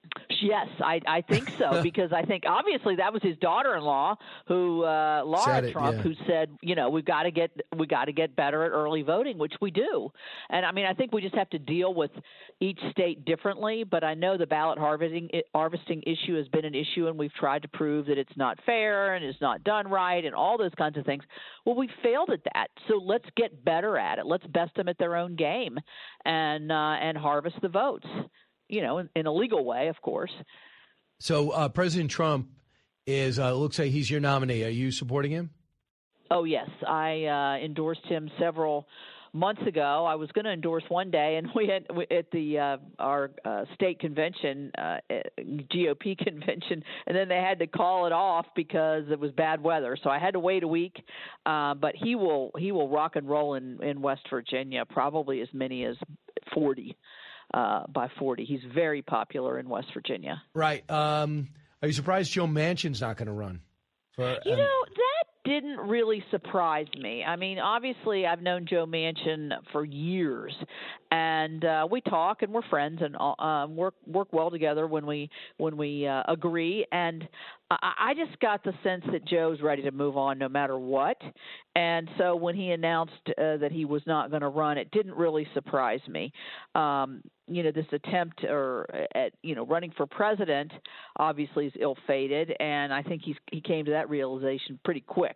Yes, I, I think so, because I think obviously that was his daughter-in-law, who uh, Laura it, Trump, yeah. who said, you know, we've got to get we got to get better at early voting, which we do. And I mean, I think we just have to deal with each state differently. But I know the ballot harvesting harvesting issue has been an issue, and we've tried to prove that it's not fair and it's not done right, and all those kinds of things. Well, we failed at that, so let's get better at it. Let's best them at their own game, and uh, and harvest the votes. You know, in, in a legal way, of course. So uh, President Trump is, uh, looks like he's your nominee. Are you supporting him? Oh, yes. I uh, endorsed him several months ago. I was going to endorse one day, and we had we, at the uh, our uh, state convention, uh, G O P convention, and then they had to call it off because it was bad weather. So I had to wait a week. Uh, but he will he will rock and roll in, in West Virginia, probably as many as forty. Uh, by forty. He's very popular in West Virginia. Right. Um, are you surprised Joe Manchin's not going to run? For, you um, know, that didn't really surprise me. I mean, obviously, I've known Joe Manchin for years, and uh, we talk and we're friends and uh, work work well together when we when we uh, agree. And I, I just got the sense that Joe's ready to move on no matter what. And so when he announced uh, that he was not going to run, it didn't really surprise me. Um, you know, this attempt or at, you know, running for president obviously is ill-fated, and I think he's he came to that realization pretty quick.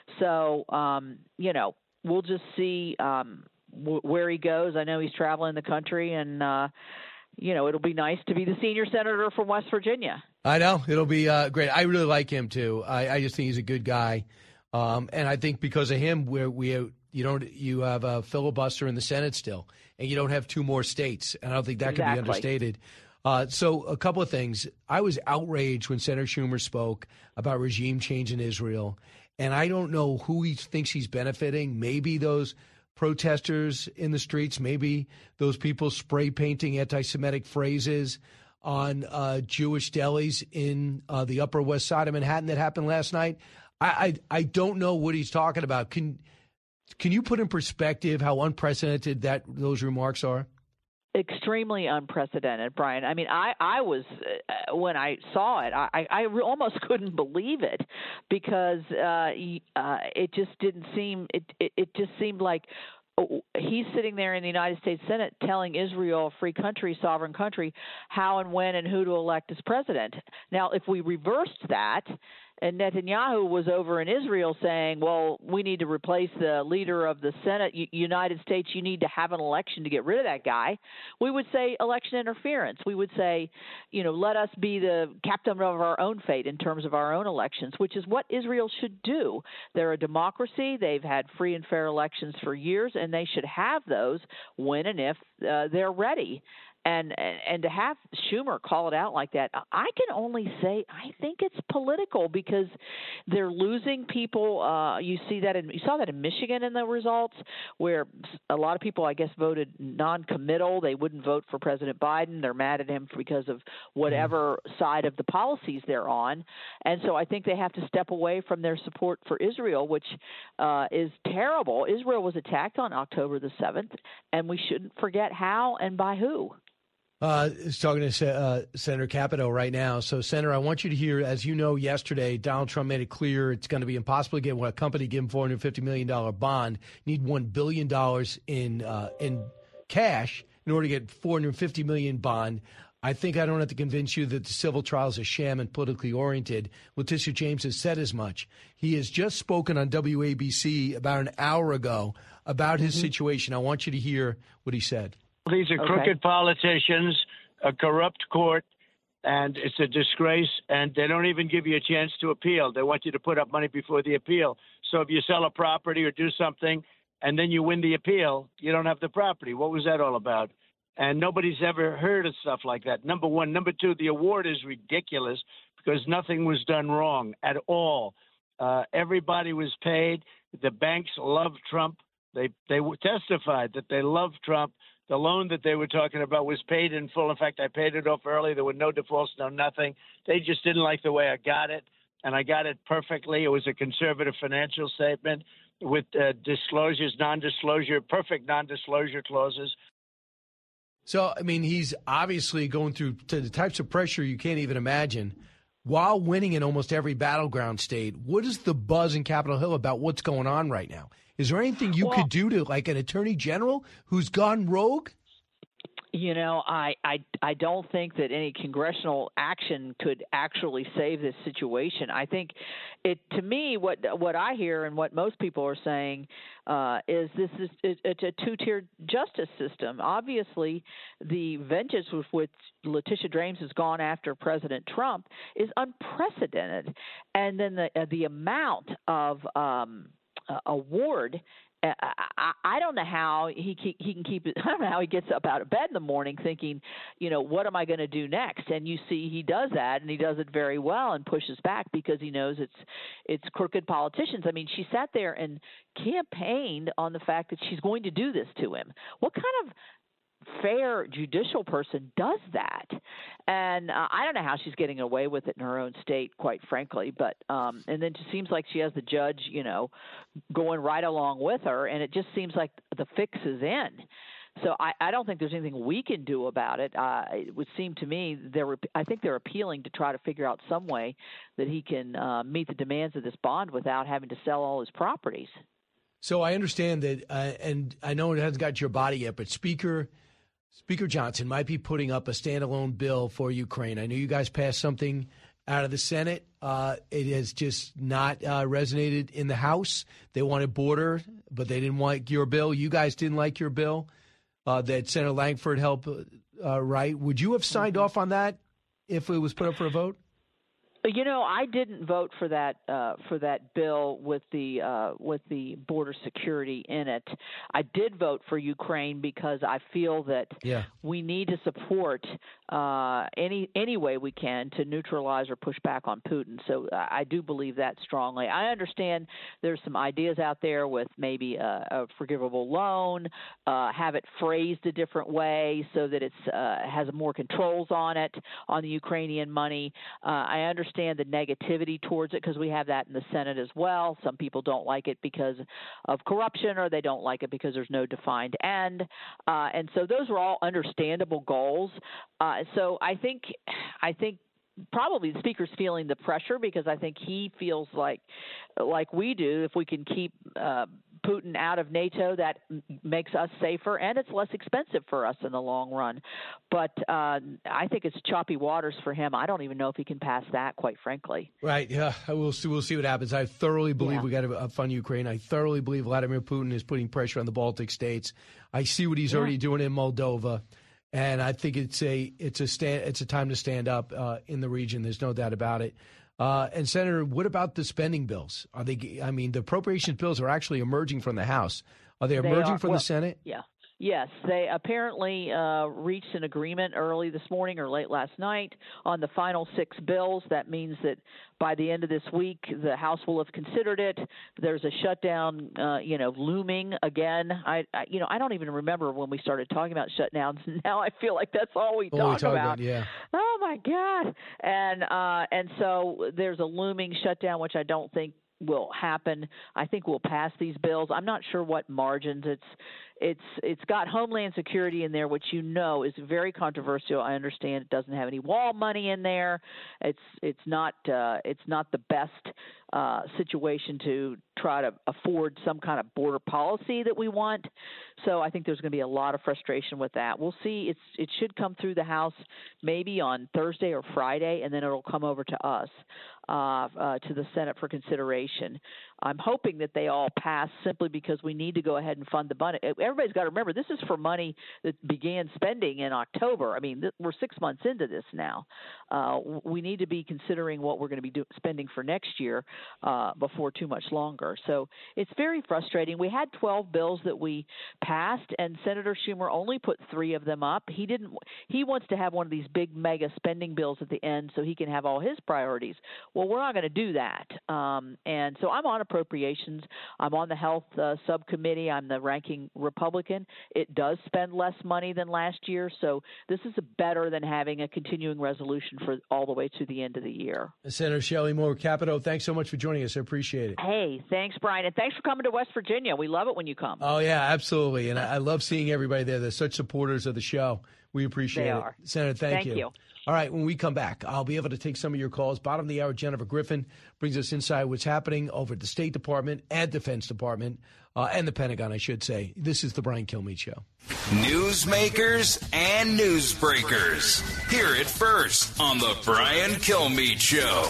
So, um, you know, we'll just see um, w- where he goes. I know he's traveling the country, and, uh, you know, it'll be nice to be the senior senator from West Virginia. I know. It'll be uh, great. I really like him, too. I, I just think he's a good guy. Um, and I think because of him, we're, we you don't you have a filibuster in the Senate still, and you don't have two more states. And I don't think that Exactly. can be understated. Uh, so a couple of things. I was outraged when Senator Schumer spoke about regime change in Israel, and I don't know who he thinks he's benefiting. Maybe those protesters in the streets, maybe those people spray painting anti-Semitic phrases on uh, Jewish delis in uh, the Upper West Side of Manhattan that happened last night. I, I I don't know what he's talking about. Can can you put in perspective how unprecedented that those remarks are? Extremely unprecedented, Brian. I mean, I, I was, uh, when I saw it, I, I re- almost couldn't believe it because uh, uh, it just didn't seem, it, it, it just seemed like he's sitting there in the United States Senate telling Israel, a free country, sovereign country, how and when and who to elect as president. Now, if we reversed that, and Netanyahu was over in Israel saying, well, we need to replace the leader of the Senate, U- United States, you need to have an election to get rid of that guy, we would say election interference. We would say, you know, let us be the captain of our own fate in terms of our own elections, which is what Israel should do. They're a democracy. They've had free and fair elections for years, and they should have those when and if uh, they're ready. And, and and to have Schumer call it out like that, I can only say I think it's political because they're losing people. Uh, you see that in, you saw that in Michigan in the results, where a lot of people, I guess, voted non-committal. They wouldn't vote for President Biden. They're mad at him because of whatever side of the policies they're on. And so I think they have to step away from their support for Israel, which uh, is terrible. Israel was attacked on October the seventh, and we shouldn't forget how and by who. Uh, is talking to uh, Senator Capito right now. So, Senator, I want you to hear, as you know, yesterday, Donald Trump made it clear it's going to be impossible to get a company to give him four hundred fifty million dollars bond. You need one billion dollars in uh, in cash in order to get four hundred fifty million dollars bond. I think I don't have to convince you that the civil trial is a sham and politically oriented. Letitia James has said as much. He has just spoken on W A B C about an hour ago about his mm-hmm. situation. I want you to hear what he said. These are okay. crooked politicians, a corrupt court, and it's a disgrace, and they don't even give you a chance to appeal. They want you to put up money before the appeal. So if you sell a property or do something and then you win the appeal, you don't have the property. What was that all about? And nobody's ever heard of stuff like that. Number one. Number two, the award is ridiculous because nothing was done wrong at all. Uh, everybody was paid. The banks love Trump. They they testified that they love Trump. The loan that they were talking about was paid in full. In fact, I paid it off early. There were no defaults, no nothing. They just didn't like the way I got it, and I got it perfectly. It was a conservative financial statement with uh, disclosures, non-disclosure, perfect non-disclosure clauses. So, I mean, he's obviously going through to the types of pressure you can't even imagine while winning in almost every battleground state. What is the buzz in Capitol Hill about what's going on right now? Is there anything you well, could do to, like, an attorney general who's gone rogue? You know, I, I, I don't think that any congressional action could actually save this situation. I think it, to me, what what I hear and what most people are saying uh, is this is it's a two-tiered justice system. Obviously, the vengeance with which Letitia James has gone after President Trump is unprecedented, and then the uh, the amount of um, uh, award. I, I don't know how he he can keep it. I don't know how he gets up out of bed in the morning thinking, you know, what am I going to do next? And you see, he does that, and he does it very well, and pushes back because he knows it's it's crooked politicians. I mean, she sat there and campaigned on the fact that she's going to do this to him. What kind of fair judicial person does that? And uh, I don't know how she's getting away with it in her own state, quite frankly. But um, and then it seems like she has the judge, you know, going right along with her, and it just seems like the fix is in. So I, I don't think there's anything we can do about it. Uh, it would seem to me they're I think they're appealing to try to figure out some way that he can uh, meet the demands of this bond without having to sell all his properties. So I understand that, uh, and I know it hasn't got to your body yet, but Speaker. Speaker Johnson might be putting up a standalone bill for Ukraine. I know you guys passed something out of the Senate. Uh, it has just not uh, resonated in the House. They wanted border, but they didn't like your bill. You guys didn't like your bill uh, that Senator Langford helped uh, write. Would you have signed off on that if it was put up for a vote? You know, I didn't vote for that uh, for that bill with the uh, with the border security in it. I did vote for Ukraine because I feel that yeah. we need to support uh, any any way we can to neutralize or push back on Putin. So uh, I do believe that strongly. I understand there's some ideas out there with maybe a, a forgivable loan, uh, have it phrased a different way so that it's uh, has more controls on it on the Ukrainian money. Uh, I understand. understand the negativity towards it because we have that in the Senate as well. Some people don't like it because of corruption, or they don't like it because there's no defined end. Uh, and so those are all understandable goals. Uh, so I think, I think. Probably the speaker's feeling the pressure because I think he feels like, like we do, if we can keep uh, Putin out of NATO, that makes us safer and it's less expensive for us in the long run. But uh, I think it's choppy waters for him. I don't even know if he can pass that, quite frankly. Right. Yeah. We'll see. We'll see what happens. I thoroughly believe yeah. we got to fund Ukraine. I thoroughly believe Vladimir Putin is putting pressure on the Baltic states. I see what he's yeah. already doing in Moldova. And I think it's a it's a stand it's a time to stand up uh, in the region. There's no doubt about it. Uh, and Senator, what about the spending bills? Are they? I mean, the appropriations bills are actually emerging from the House. Are they emerging they are, from well, the Senate? Yeah. Yes, they apparently uh, reached an agreement early this morning or late last night on the final six bills. That means that by the end of this week, the House will have considered it. There's a shutdown, uh, you know, looming again. I, I, you know, I don't even remember when we started talking about shutdowns. Now I feel like that's all we all talk, we talk about. about. Yeah. Oh my God! And uh, and so there's a looming shutdown, which I don't think will happen. I think we'll pass these bills. I'm not sure what margins. It's it's it's got Homeland Security in there, which you know is very controversial. I understand it doesn't have any wall money in there. It's it's not uh, it's not the best uh, situation to try to afford some kind of border policy that we want. So I think there's going to be a lot of frustration with that. We'll see. It's it should come through the House maybe on Thursday or Friday, and then it'll come over to us, uh, uh, to the Senate for consideration. I'm hoping that they all pass simply because we need to go ahead and fund the budget. Everybody's got to remember this is for money that began spending in October. I mean, th- we're six months into this now. Uh, we need to be considering what we're going to be do- spending for next year uh, before too much longer. So it's very frustrating. We had twelve bills that we passed, and Senator Schumer only put three of them up. He didn't. He wants to have one of these big mega spending bills at the end so he can have all his priorities. Well, we're not going to do that. Um, and so I'm on appropriations. I'm on the health uh, subcommittee. I'm the ranking Republican. It does spend less money than last year, so this is better than having a continuing resolution for all the way to the end of the year. Senator Shelley Moore Capito, thanks so much for joining us. I appreciate it. Hey, thanks, Brian, and thanks for coming to West Virginia. We love it when you come. Oh, yeah, absolutely. And I, I love seeing everybody there. They're such supporters of the show. We appreciate they it. Are. Senator, thank, thank you. you. All right, when we come back, I'll be able to take some of your calls. Bottom of the hour, Jennifer Griffin brings us inside what's happening over at the State Department and Defense Department, uh, and the Pentagon, I should say. This is the Brian Kilmeade Show. Newsmakers and newsbreakers. Hear it first on the Brian Kilmeade Show.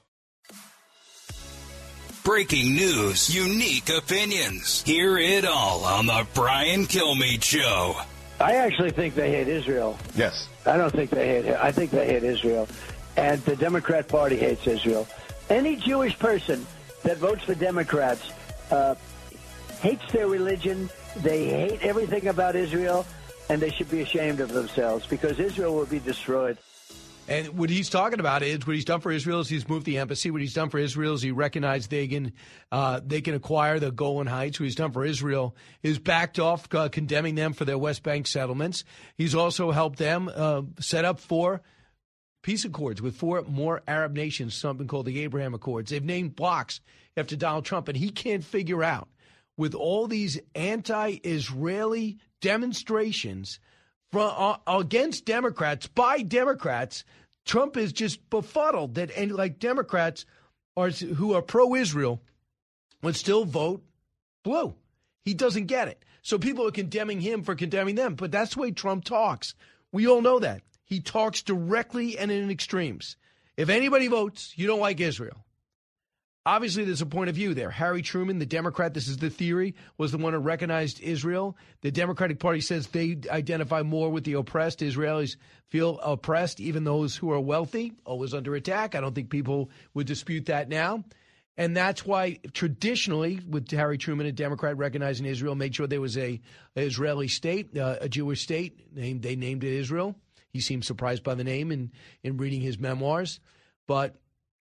Breaking news, unique opinions. Hear it all on the Brian Kilmeade Show. I actually think they hate Israel. Yes. I don't think they hate I think they hate Israel. And the Democrat Party hates Israel. Any Jewish person that votes for Democrats uh, hates their religion. They hate everything about Israel, and they should be ashamed of themselves because Israel will be destroyed. And what he's talking about is what he's done for Israel is he's moved the embassy. What he's done for Israel is he recognized they can uh, they can acquire the Golan Heights. What he's done for Israel is backed off uh, condemning them for their West Bank settlements. He's also helped them uh, set up four peace accords with four more Arab nations, something called the Abraham Accords. They've named blocks after Donald Trump, and he can't figure out with all these anti-Israeli demonstrations From, uh, against Democrats, by Democrats, Trump is just befuddled that, and like Democrats are who are pro-Israel would still vote blue. He doesn't get it. So people are condemning him for condemning them, but that's the way Trump talks. We all know that. He talks directly and in extremes. If anybody votes, you don't like Israel. Obviously, there's a point of view there. Harry Truman, the Democrat, this is the theory, was the one who recognized Israel. The Democratic Party says they identify more with the oppressed. Israelis feel oppressed, even those who are wealthy, always under attack. I don't think people would dispute that now. And that's why traditionally, with Harry Truman, a Democrat recognizing Israel, made sure there was a, a Israeli state, uh, a Jewish state. Named, they named it Israel. He seemed surprised by the name in, in reading his memoirs. But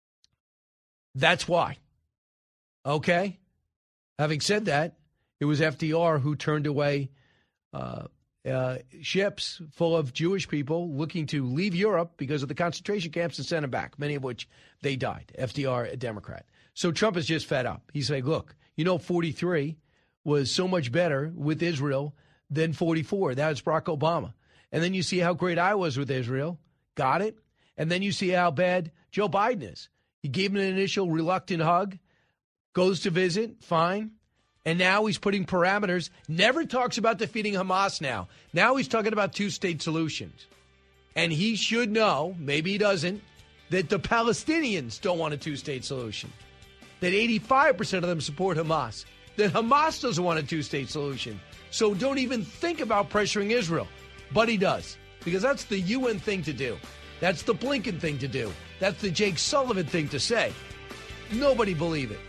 that's why. Okay? Having said that, it was F D R who turned away uh, uh, ships full of Jewish people looking to leave Europe because of the concentration camps and send them back, many of which they died. F D R, a Democrat. So Trump is just fed up. He's like, look, you know, forty-three was so much better with Israel than forty-four. That was Barack Obama. And then you see how great I was with Israel. Got it? And then you see how bad Joe Biden is. He gave him an initial reluctant hug, goes to visit, fine. And now he's putting parameters, never talks about defeating Hamas now. Now he's talking about two-state solutions. And he should know, maybe he doesn't, that the Palestinians don't want a two-state solution. That eighty-five percent of them support Hamas. That Hamas doesn't want a two-state solution. So don't even think about pressuring Israel. But he does, because that's the U N thing to do. That's the Blinken thing to do. That's the Jake Sullivan thing to say. Nobody believe it.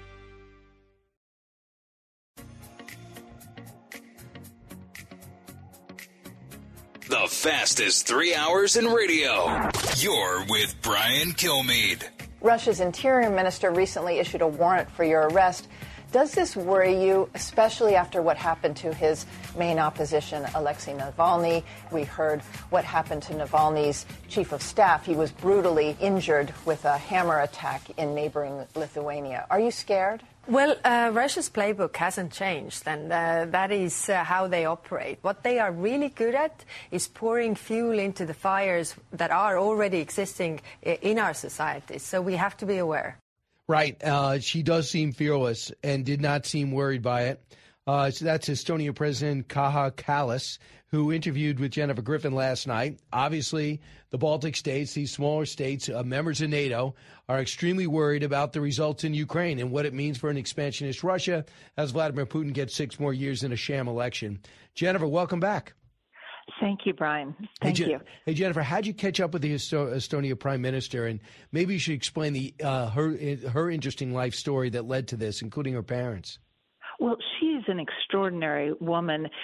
The fastest three hours in radio. You're with Brian Kilmeade. Russia's interior minister recently issued a warrant for your arrest. Does this worry you, especially after what happened to his main opposition, Alexei Navalny? We heard what happened to Navalny's chief of staff. He was brutally injured with a hammer attack in neighboring Lithuania. Are you scared? Well, uh, Russia's playbook hasn't changed, and uh, that is uh, how they operate. What they are really good at is pouring fuel into the fires that are already existing in our societies. So we have to be aware. Right. Uh, she does seem fearless and did not seem worried by it. Uh, so that's Estonia President Kaja Kallas, who interviewed with Jennifer Griffin last night. Obviously, the Baltic states, these smaller states, uh, members of NATO, are extremely worried about the results in Ukraine and what it means for an expansionist Russia as Vladimir Putin gets six more years in a sham election. Jennifer, welcome back. Thank you, Brian. Thank hey, Je- you. Hey, Jennifer, how'd you catch up with the Esto- Estonia Prime Minister? And maybe you should explain the uh, her her interesting life story that led to this, including her parents. Well, she's an extraordinary woman.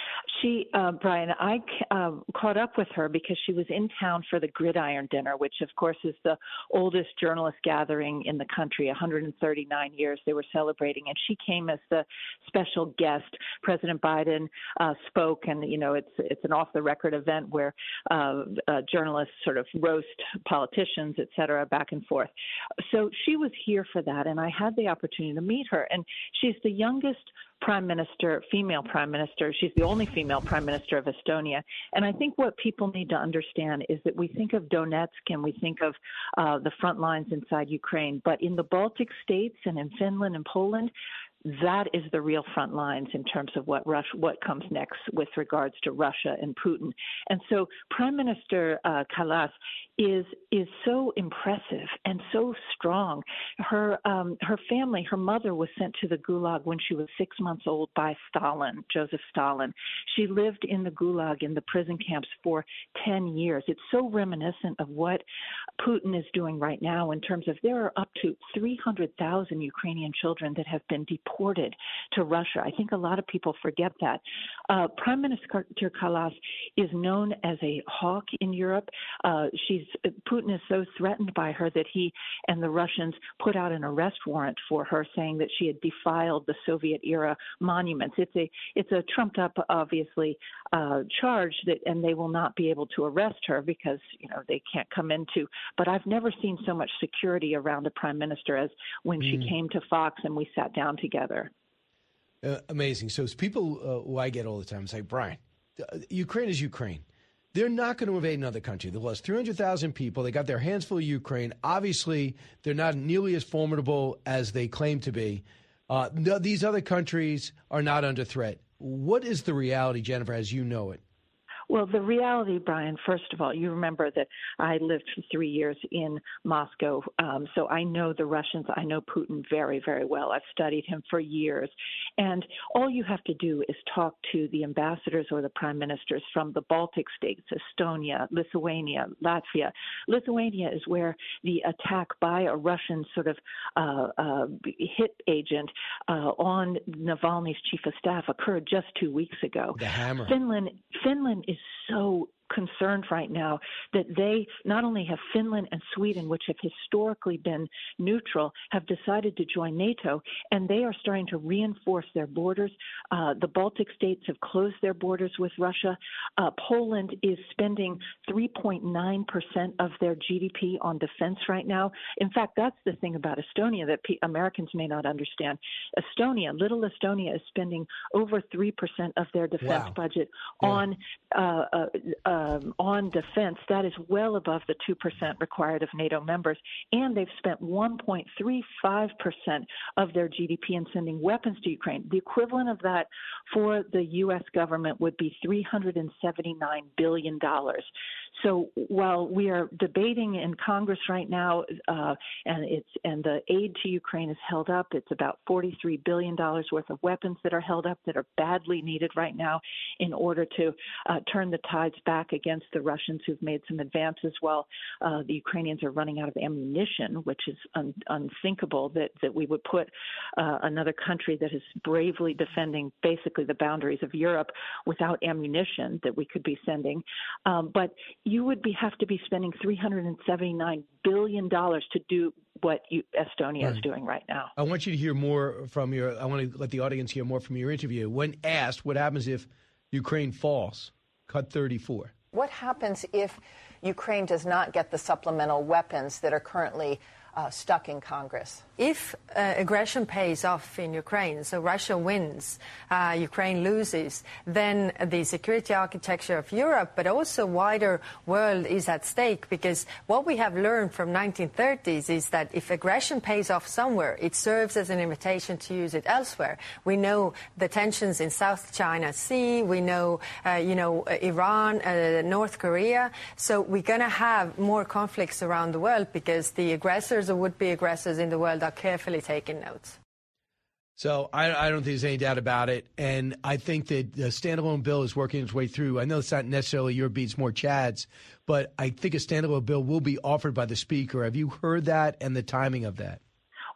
She, uh, Brian, I uh, caught up with her because she was in town for the Gridiron Dinner, which, of course, is the oldest journalist gathering in the country, one hundred thirty-nine years they were celebrating. And she came as the special guest. President Biden uh, spoke, and, you know, it's it's an off-the-record event where uh, uh, journalists sort of roast politicians, et cetera, back and forth. So she was here for that, and I had the opportunity to meet her. And she's the youngest prime minister, female prime minister. She's the only female prime minister of Estonia. And I think what people need to understand is that we think of Donetsk and we think of uh, the front lines inside Ukraine, but in the Baltic states and in Finland and Poland, that is the real front lines in terms of what Russia, what comes next with regards to Russia and Putin. And so Prime Minister uh, Kallas is is so impressive and so strong. Her um, her family, her mother was sent to the Gulag when she was six months old by Stalin, Joseph Stalin. She lived in the Gulag in the prison camps for ten years. It's so reminiscent of what Putin is doing right now in terms of there are up to three hundred thousand Ukrainian children that have been deported to Russia. I think a lot of people forget that. Uh, Prime Minister Kallas is known as a hawk in Europe. Uh, she's Putin is so threatened by her that he and the Russians put out an arrest warrant for her, saying that she had defiled the Soviet-era monuments. It's a it's a trumped-up, obviously, uh, charge that, and they will not be able to arrest her because you know they can't come into. But I've never seen so much security around a prime minister as when mm. she came to Fox and we sat down together. Uh, amazing. So it's people uh, who I get all the time say, Brian, uh, Ukraine is Ukraine. They're not going to invade another country. They lost three hundred thousand people. They got their hands full of Ukraine. Obviously, they're not nearly as formidable as they claim to be. Uh, no, these other countries are not under threat. What is the reality, Jennifer, as you know it? Well, the reality, Brian, first of all, you remember that I lived for three years in Moscow, um, so I know the Russians. I know Putin very, very well. I've studied him for years. And all you have to do is talk to the ambassadors or the prime ministers from the Baltic states, Estonia, Lithuania, Latvia. Lithuania is where the attack by a Russian sort of uh, uh, hit agent uh, on Navalny's chief of staff occurred just two weeks ago. The hammer. Finland, Finland is so concerned right now that they not only have Finland and Sweden, which have historically been neutral, have decided to join NATO, and they are starting to reinforce their borders. Uh, the Baltic states have closed their borders with Russia. Uh, Poland is spending three point nine percent of their G D P on defense right now. In fact, that's the thing about Estonia that P- Americans may not understand. Estonia, little Estonia, is spending over three percent of their defense wow. budget yeah. on uh, uh, um, on defense. That is well above the two percent required of NATO members. And they've spent one point three five percent of their G D P in sending weapons to Ukraine. The equivalent of that for the U S government would be three hundred seventy-nine billion dollars. So while we are debating in Congress right now, uh, and it's and the aid to Ukraine is held up, it's about forty-three billion dollars worth of weapons that are held up that are badly needed right now in order to uh, turn the tides back against the Russians who've made some advances while uh, the Ukrainians are running out of ammunition, which is un- unthinkable that, that we would put uh, another country that is bravely defending basically the boundaries of Europe without ammunition that we could be sending. Um, but you would be have to be spending three hundred seventy-nine billion dollars to do what you, Estonia right. is doing right now. I want you to hear more from your, I want to let the audience hear more from your interview. When asked what happens if Ukraine falls, cut thirty-four. What happens if Ukraine does not get the supplemental weapons that are currently uh, stuck in Congress? If uh, aggression pays off in Ukraine, so Russia wins, uh, Ukraine loses, then the security architecture of Europe, but also wider world, is at stake, because what we have learned from nineteen thirties is that if aggression pays off somewhere, it serves as an invitation to use it elsewhere. We know the tensions in South China Sea, we know, uh, you know, Iran, uh, North Korea, so we're going to have more conflicts around the world because the aggressors or would-be aggressors in the world are carefully taking notes. So I, I don't think there's any doubt about it. And I think that the standalone bill is working its way through. I know it's not necessarily your beats, more Chad's, but I think a standalone bill will be offered by the Speaker. Have you heard that and the timing of that?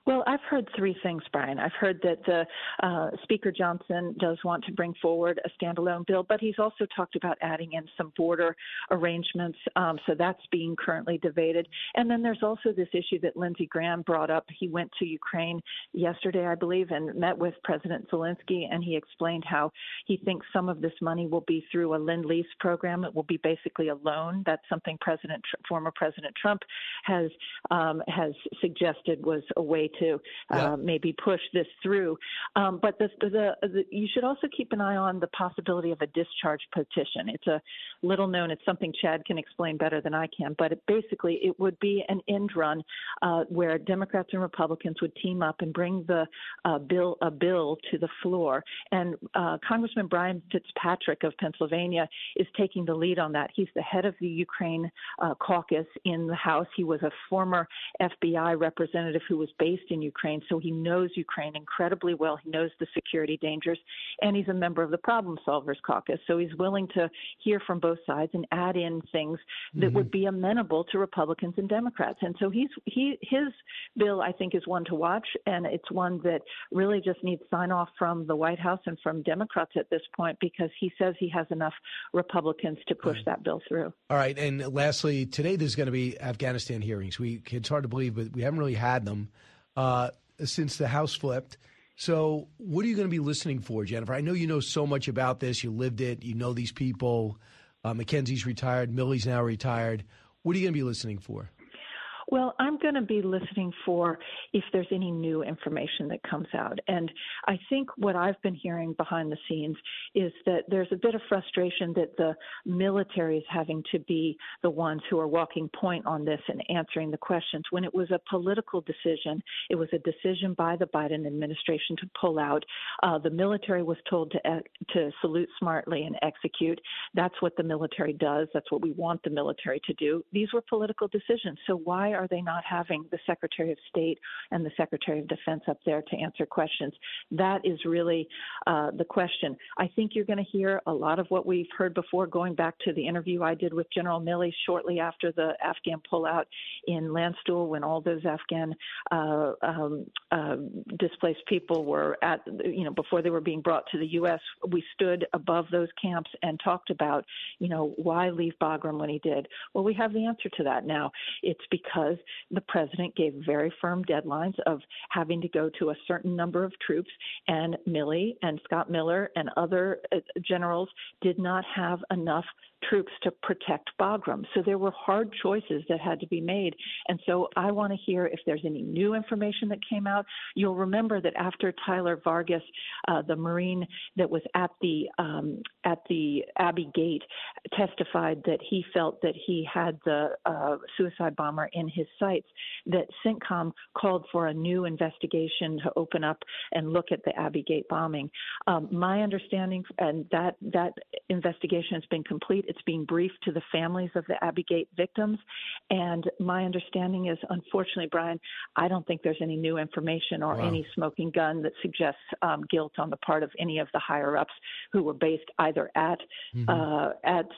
Well, I've heard three things, Brian. I've heard that the uh, Speaker Johnson does want to bring forward a standalone bill, but he's also talked about adding in some border arrangements. Um, so that's being currently debated. And then there's also this issue that Lindsey Graham brought up. He went to Ukraine yesterday, I believe, and met with President Zelensky, and he explained how he thinks some of this money will be through a Lend-Lease program. It will be basically a loan. That's something President, former President Trump has um, has suggested was a way to uh, yeah. maybe push this through. Um, but the, the, the, you should also keep an eye on the possibility of a discharge petition. It's a little known. It's something Chad can explain better than I can. But it, basically, it would be an end run uh, where Democrats and Republicans would team up and bring the uh, bill a bill to the floor. And uh, Congressman Brian Fitzpatrick of Pennsylvania is taking the lead on that. He's the head of the Ukraine uh, caucus in the House. He was a former F B I representative who was based in Ukraine, so he knows Ukraine incredibly well. He knows the security dangers, and he's a member of the Problem Solvers Caucus, so he's willing to hear from both sides and add in things that mm-hmm. would be amenable to Republicans and Democrats. And so he's he his bill, I think, is one to watch, and it's one that really just needs sign-off from the White House and from Democrats at this point, because he says he has enough Republicans to push right. that bill through. All right, and lastly, today there's going to be Afghanistan hearings. We It's hard to believe, but we haven't really had them uh, since the House flipped. So what are you going to be listening for, Jennifer? I know you know so much about this. You lived it. You know these people. Uh, Mackenzie's retired. Milley's now retired. What are you going to be listening for? Well, I'm going to be listening for if there's any new information that comes out. And I think what I've been hearing behind the scenes is that there's a bit of frustration that the military is having to be the ones who are walking point on this and answering the questions. When it was a political decision, it was a decision by the Biden administration to pull out. Uh, the military was told to to salute smartly and execute. That's what the military does. That's what we want the military to do. These were political decisions. So why are they not having the Secretary of State and the Secretary of Defense up there to answer questions? That is really uh, the question. I think you're going to hear a lot of what we've heard before, going back to the interview I did with General Milley shortly after the Afghan pullout in Landstuhl, when all those Afghan uh, um, uh, displaced people were at, you know, before they were being brought to the U S. We stood above those camps and talked about, you know, why leave Bagram when he did. Well, we have the answer to that now. It's because the president gave very firm deadlines of having to go to a certain number of troops, and Milley and Scott Miller and other uh, generals did not have enough troops to protect Bagram. So there were hard choices that had to be made. And so I want to hear if there's any new information that came out. You'll remember that after Tyler Vargas, uh, the Marine that was at the um, at the Abbey Gate, testified that he felt that he had the uh, suicide bomber in his sights, that CENTCOM called for a new investigation to open up and look at the Abbey Gate bombing. Um, my understanding, and that that investigation has been complete. It's being briefed to the families of the Abbey Gate victims. And my understanding is, unfortunately, Brian, I don't think there's any new information or wow. any smoking gun that suggests um, guilt on the part of any of the higher-ups who were based either at mm-hmm. uh, at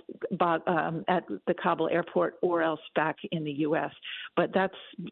um, at the Kabul airport or else back in the U S. But that's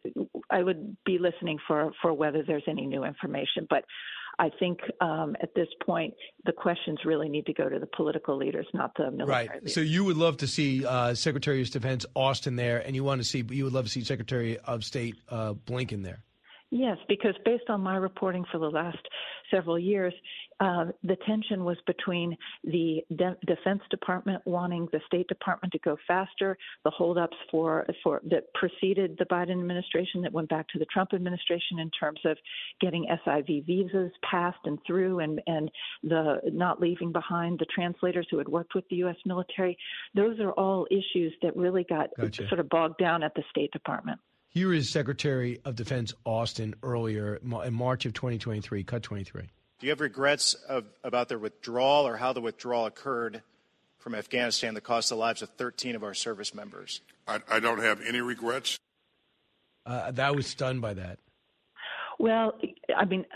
I would be listening for, for whether there's any new information. But I think um, at this point, the questions really need to go to the political leaders, not the military right. leaders. So you would love to see uh, Secretary of Defense Austin there, and you want to see you would love to see Secretary of State uh, Blinken there. Yes, because based on my reporting for the last several years, uh, the tension was between the De- Defense Department wanting the State Department to go faster, the holdups for for that preceded the Biden administration that went back to the Trump administration in terms of getting S I V visas passed and through, and and the not leaving behind the translators who had worked with the U S military. Those are all issues that really got gotcha. sort of bogged down at the State Department. Here is Secretary of Defense Austin earlier in March of twenty twenty-three, cut twenty-three. Do you have regrets of, about their withdrawal or how the withdrawal occurred from Afghanistan that cost the lives of thirteen of our service members? I, I don't have any regrets. Uh, I was stunned by that. Well, I mean,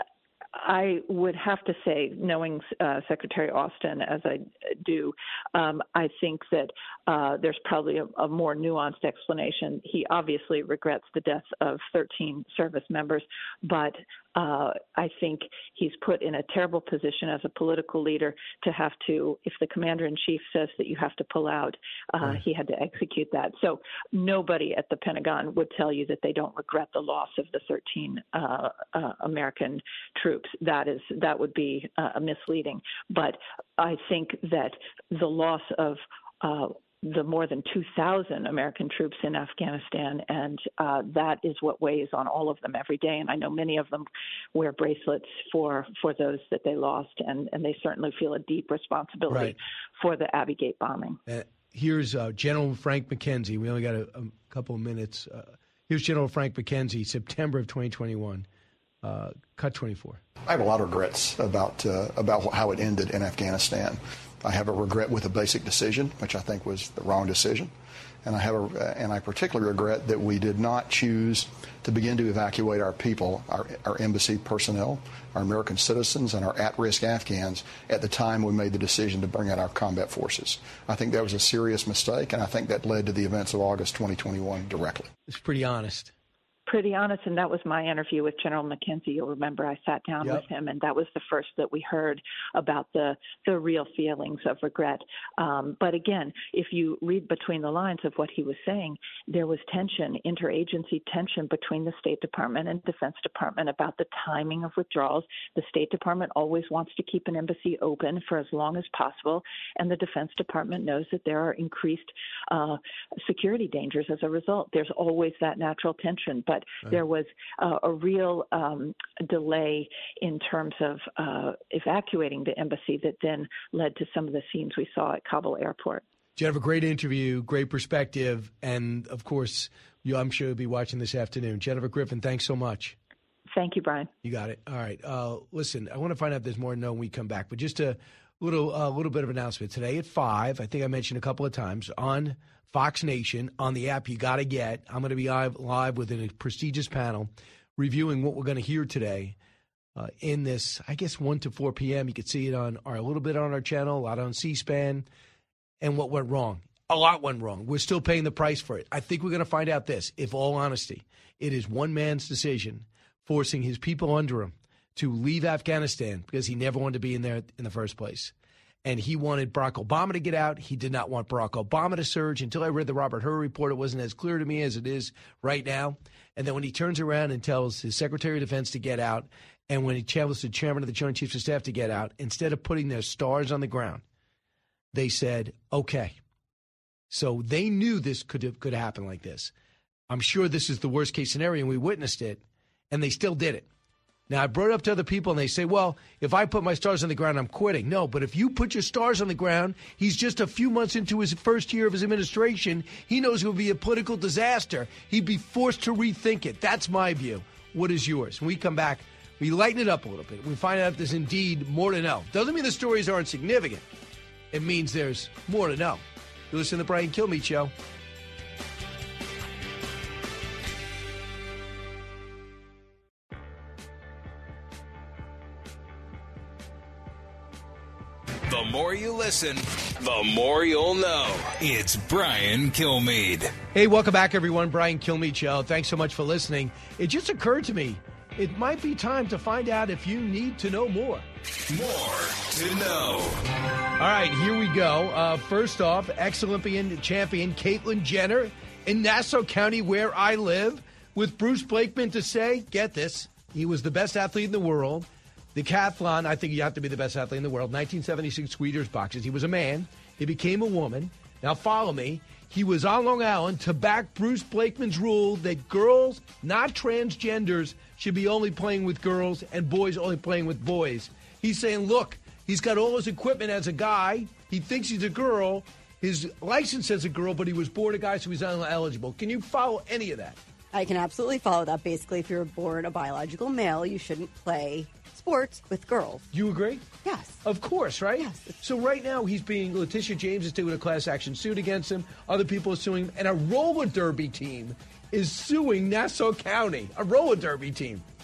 I would have to say, knowing uh, Secretary Austin as I do, um, I think that uh, there's probably a, a more nuanced explanation. He obviously regrets the death of thirteen service members, but uh, I think he's put in a terrible position as a political leader to have to, if the commander-in-chief says that you have to pull out, uh, right. he had to execute that. So nobody at the Pentagon would tell you that they don't regret the loss of the thirteen uh, uh, American troops. That is that would be uh, misleading. But I think that the loss of uh, the more than two thousand American troops in Afghanistan, and uh, that is what weighs on all of them every day. And I know many of them wear bracelets for, for those that they lost, and, and they certainly feel a deep responsibility right. for the Abbey Gate bombing. Uh, here's uh, General Frank McKenzie. We only got a, a couple of minutes. Uh, here's General Frank McKenzie, September of twenty twenty-one. Uh, cut twenty-four. I have a lot of regrets about uh, about how it ended in Afghanistan. I have a regret with a basic decision, which I think was the wrong decision, and I have a, and I particularly regret that we did not choose to begin to evacuate our people, our, our embassy personnel, our American citizens, and our at-risk Afghans at the time we made the decision to bring out our combat forces. I think that was a serious mistake, and I think that led to the events of August twenty twenty-one directly. It's pretty honest. Pretty honest, and that was my interview with General McKenzie. You'll remember I sat down yep. with him, and that was the first that we heard about the the real feelings of regret. Um, but again, if you read between the lines of what he was saying, there was tension, interagency tension between the State Department and Defense Department about the timing of withdrawals. The State Department always wants to keep an embassy open for as long as possible, and the Defense Department knows that there are increased uh, security dangers as a result. There's always that natural tension, but Right. there was uh, a real um, delay in terms of uh, evacuating the embassy that then led to some of the scenes we saw at Kabul airport. Jennifer, great interview, great perspective, and, of course, you, I'm sure you'll be watching this afternoon. Jennifer Griffin, thanks so much. Thank you, Brian. You got it. All right. Uh, listen, I want to find out if there's more to know when we come back, but just a little, uh, little bit of announcement. Today at five, I think I mentioned a couple of times, on Fox Nation, on the app you got to get. I'm going to be live, live with a prestigious panel reviewing what we're going to hear today uh, in this, I guess, one to four p.m. You can see it on our, a little bit on our channel, a lot on C-SPAN, and what went wrong. A lot went wrong. We're still paying the price for it. I think we're going to find out this, if all honesty. It is one man's decision forcing his people under him to leave Afghanistan because he never wanted to be in there in the first place. And he wanted Barack Obama to get out. He did not want Barack Obama to surge. Until I read the Robert Hur report, it wasn't as clear to me as it is right now. And then when he turns around and tells his Secretary of Defense to get out, and when he tells the chairman of the Joint Chiefs of Staff to get out, instead of putting their stars on the ground, they said, okay. So they knew this could have, could happen like this. I'm sure this is the worst case scenario, and we witnessed it, and they still did it. Now, I brought it up to other people, and they say, well, if I put my stars on the ground, I'm quitting. No, but if you put your stars on the ground, he's just a few months into his first year of his administration. He knows it will be a political disaster. He'd be forced to rethink it. That's my view. What is yours? When we come back, we lighten it up a little bit. We find out if there's indeed more to know. Doesn't mean the stories aren't significant. It means there's more to know. You listen to the Brian Kilmeade Show. The more you listen, the more you'll know. It's Brian Kilmeade. Hey, welcome back, everyone. Brian Kilmeade Show. Thanks so much for listening. It just occurred to me, it might be time to find out if you need to know more. More to know. All right, here we go. Uh, first off, ex-Olympian champion Caitlyn Jenner in Nassau County, where I live, with Bruce Blakeman to say, get this, he was the best athlete in the world. Decathlon, I think you have to be the best athlete in the world. nineteen seventy-six Squeezers boxes. He was a man. He became a woman. Now follow me. He was on Long Island to back Bruce Blakeman's rule that girls, not transgenders, should be only playing with girls and boys only playing with boys. He's saying, look, he's got all his equipment as a guy. He thinks he's a girl. His license says a girl, but he was born a guy, so he's ineligible. Can you follow any of that? I can absolutely follow that. Basically, if you're born a biological male, you shouldn't play sports with girls. You agree? Yes. Of course, right? Yes. So right now he's being, Letitia James is doing a class action suit against him. Other people are suing him. And a roller derby team is suing Nassau County. A roller derby team.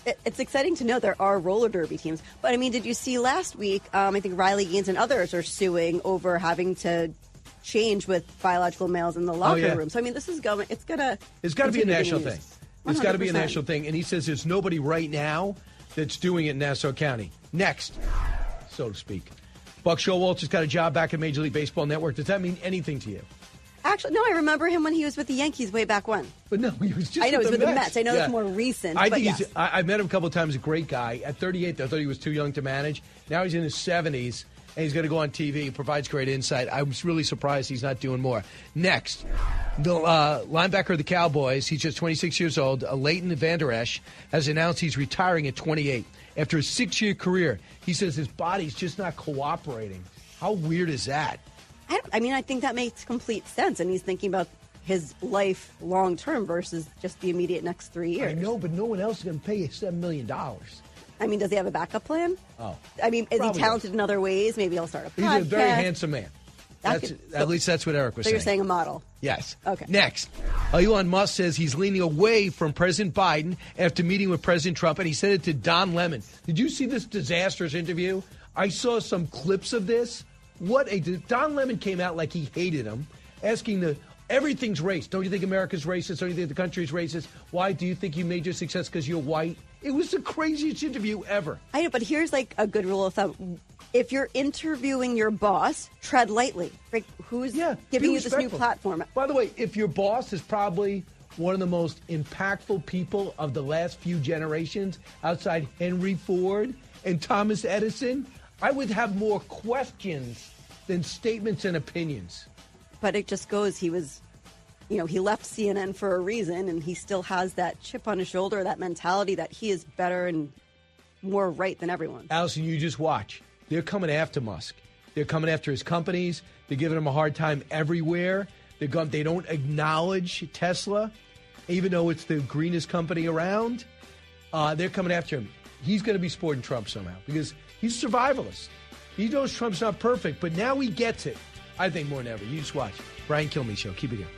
it, it's exciting to know there are roller derby teams. But, I mean, did you see last week, um, I think Riley Gaines and others are suing over having to change with biological males in the locker oh, yeah. room. So, I mean, this is going, it's going to... It's got to be a national thing. It's got to be a national thing. And he says there's nobody right now that's doing it in Nassau County. Next, so to speak. Buck Showalter's got a job back at Major League Baseball Network. Does that mean anything to you? Actually, no, I remember him when he was with the Yankees way back when. But no, he was just I know, with he was the with Mets. the Mets. I know yeah. it's more recent, I but think yes. he's, I, I met him a couple of times. A great guy. At thirty-eight, I thought he was too young to manage. Now he's in his seventies, and he's going to go on T V. He provides great insight. I was really surprised he's not doing more. Next, the uh, linebacker of the Cowboys, he's just twenty-six years old, uh, Leighton Vander Esch, has announced he's retiring at twenty-eight. After a six-year career, he says his body's just not cooperating. How weird is that? I, don't, I mean, I think that makes complete sense, and he's thinking about his life long term versus just the immediate next three years. I know, but no one else is going to pay you seven million dollars. I mean, does he have a backup plan? Oh, I mean, is Probably he talented in other ways? Maybe he'll start a podcast. He's a very handsome man. That's, could, at least that's what Eric was so saying. you're saying a model? Yes. Okay. Next, Elon Musk says he's leaning away from President Biden after meeting with President Trump, and he said it to Don Lemon. Did you see this disastrous interview? I saw some clips of this. What a Don Lemon came out like he hated him, asking the everything's race. Don't you think America's racist? Don't you think the country's racist? Why do you think you made your success because you're white? It was the craziest interview ever. I know, but here's like a good rule of thumb. If you're interviewing your boss, tread lightly. Like, who's yeah, giving you respectful. this new platform? By the way, if your boss is probably one of the most impactful people of the last few generations outside Henry Ford and Thomas Edison, I would have more questions than statements and opinions. But it just goes, he was, you know, he left C N N for a reason, and he still has that chip on his shoulder, that mentality that he is better and more right than everyone. Allison, you just watch. They're coming after Musk. They're coming after his companies. They're giving him a hard time everywhere. They're going, they don't acknowledge Tesla, even though it's the greenest company around. Uh, they're coming after him. He's going to be sporting Trump somehow because he's a survivalist. He knows Trump's not perfect, but now he gets it. I think more than ever. You just watch. Brian Kilmeade Show. Keep it here.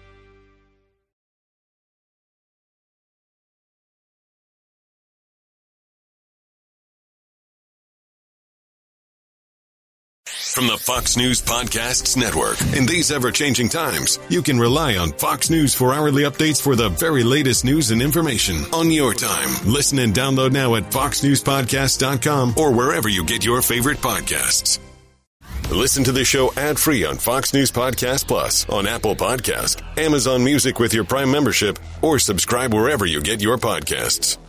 From the Fox News Podcasts Network. In these ever-changing times, you can rely on Fox News for hourly updates for the very latest news and information on your time. Listen and download now at fox news podcast dot com or wherever you get your favorite podcasts. Listen to the show ad-free on Fox News Podcast Plus, on Apple Podcast, Amazon Music with your Prime membership, or subscribe wherever you get your podcasts.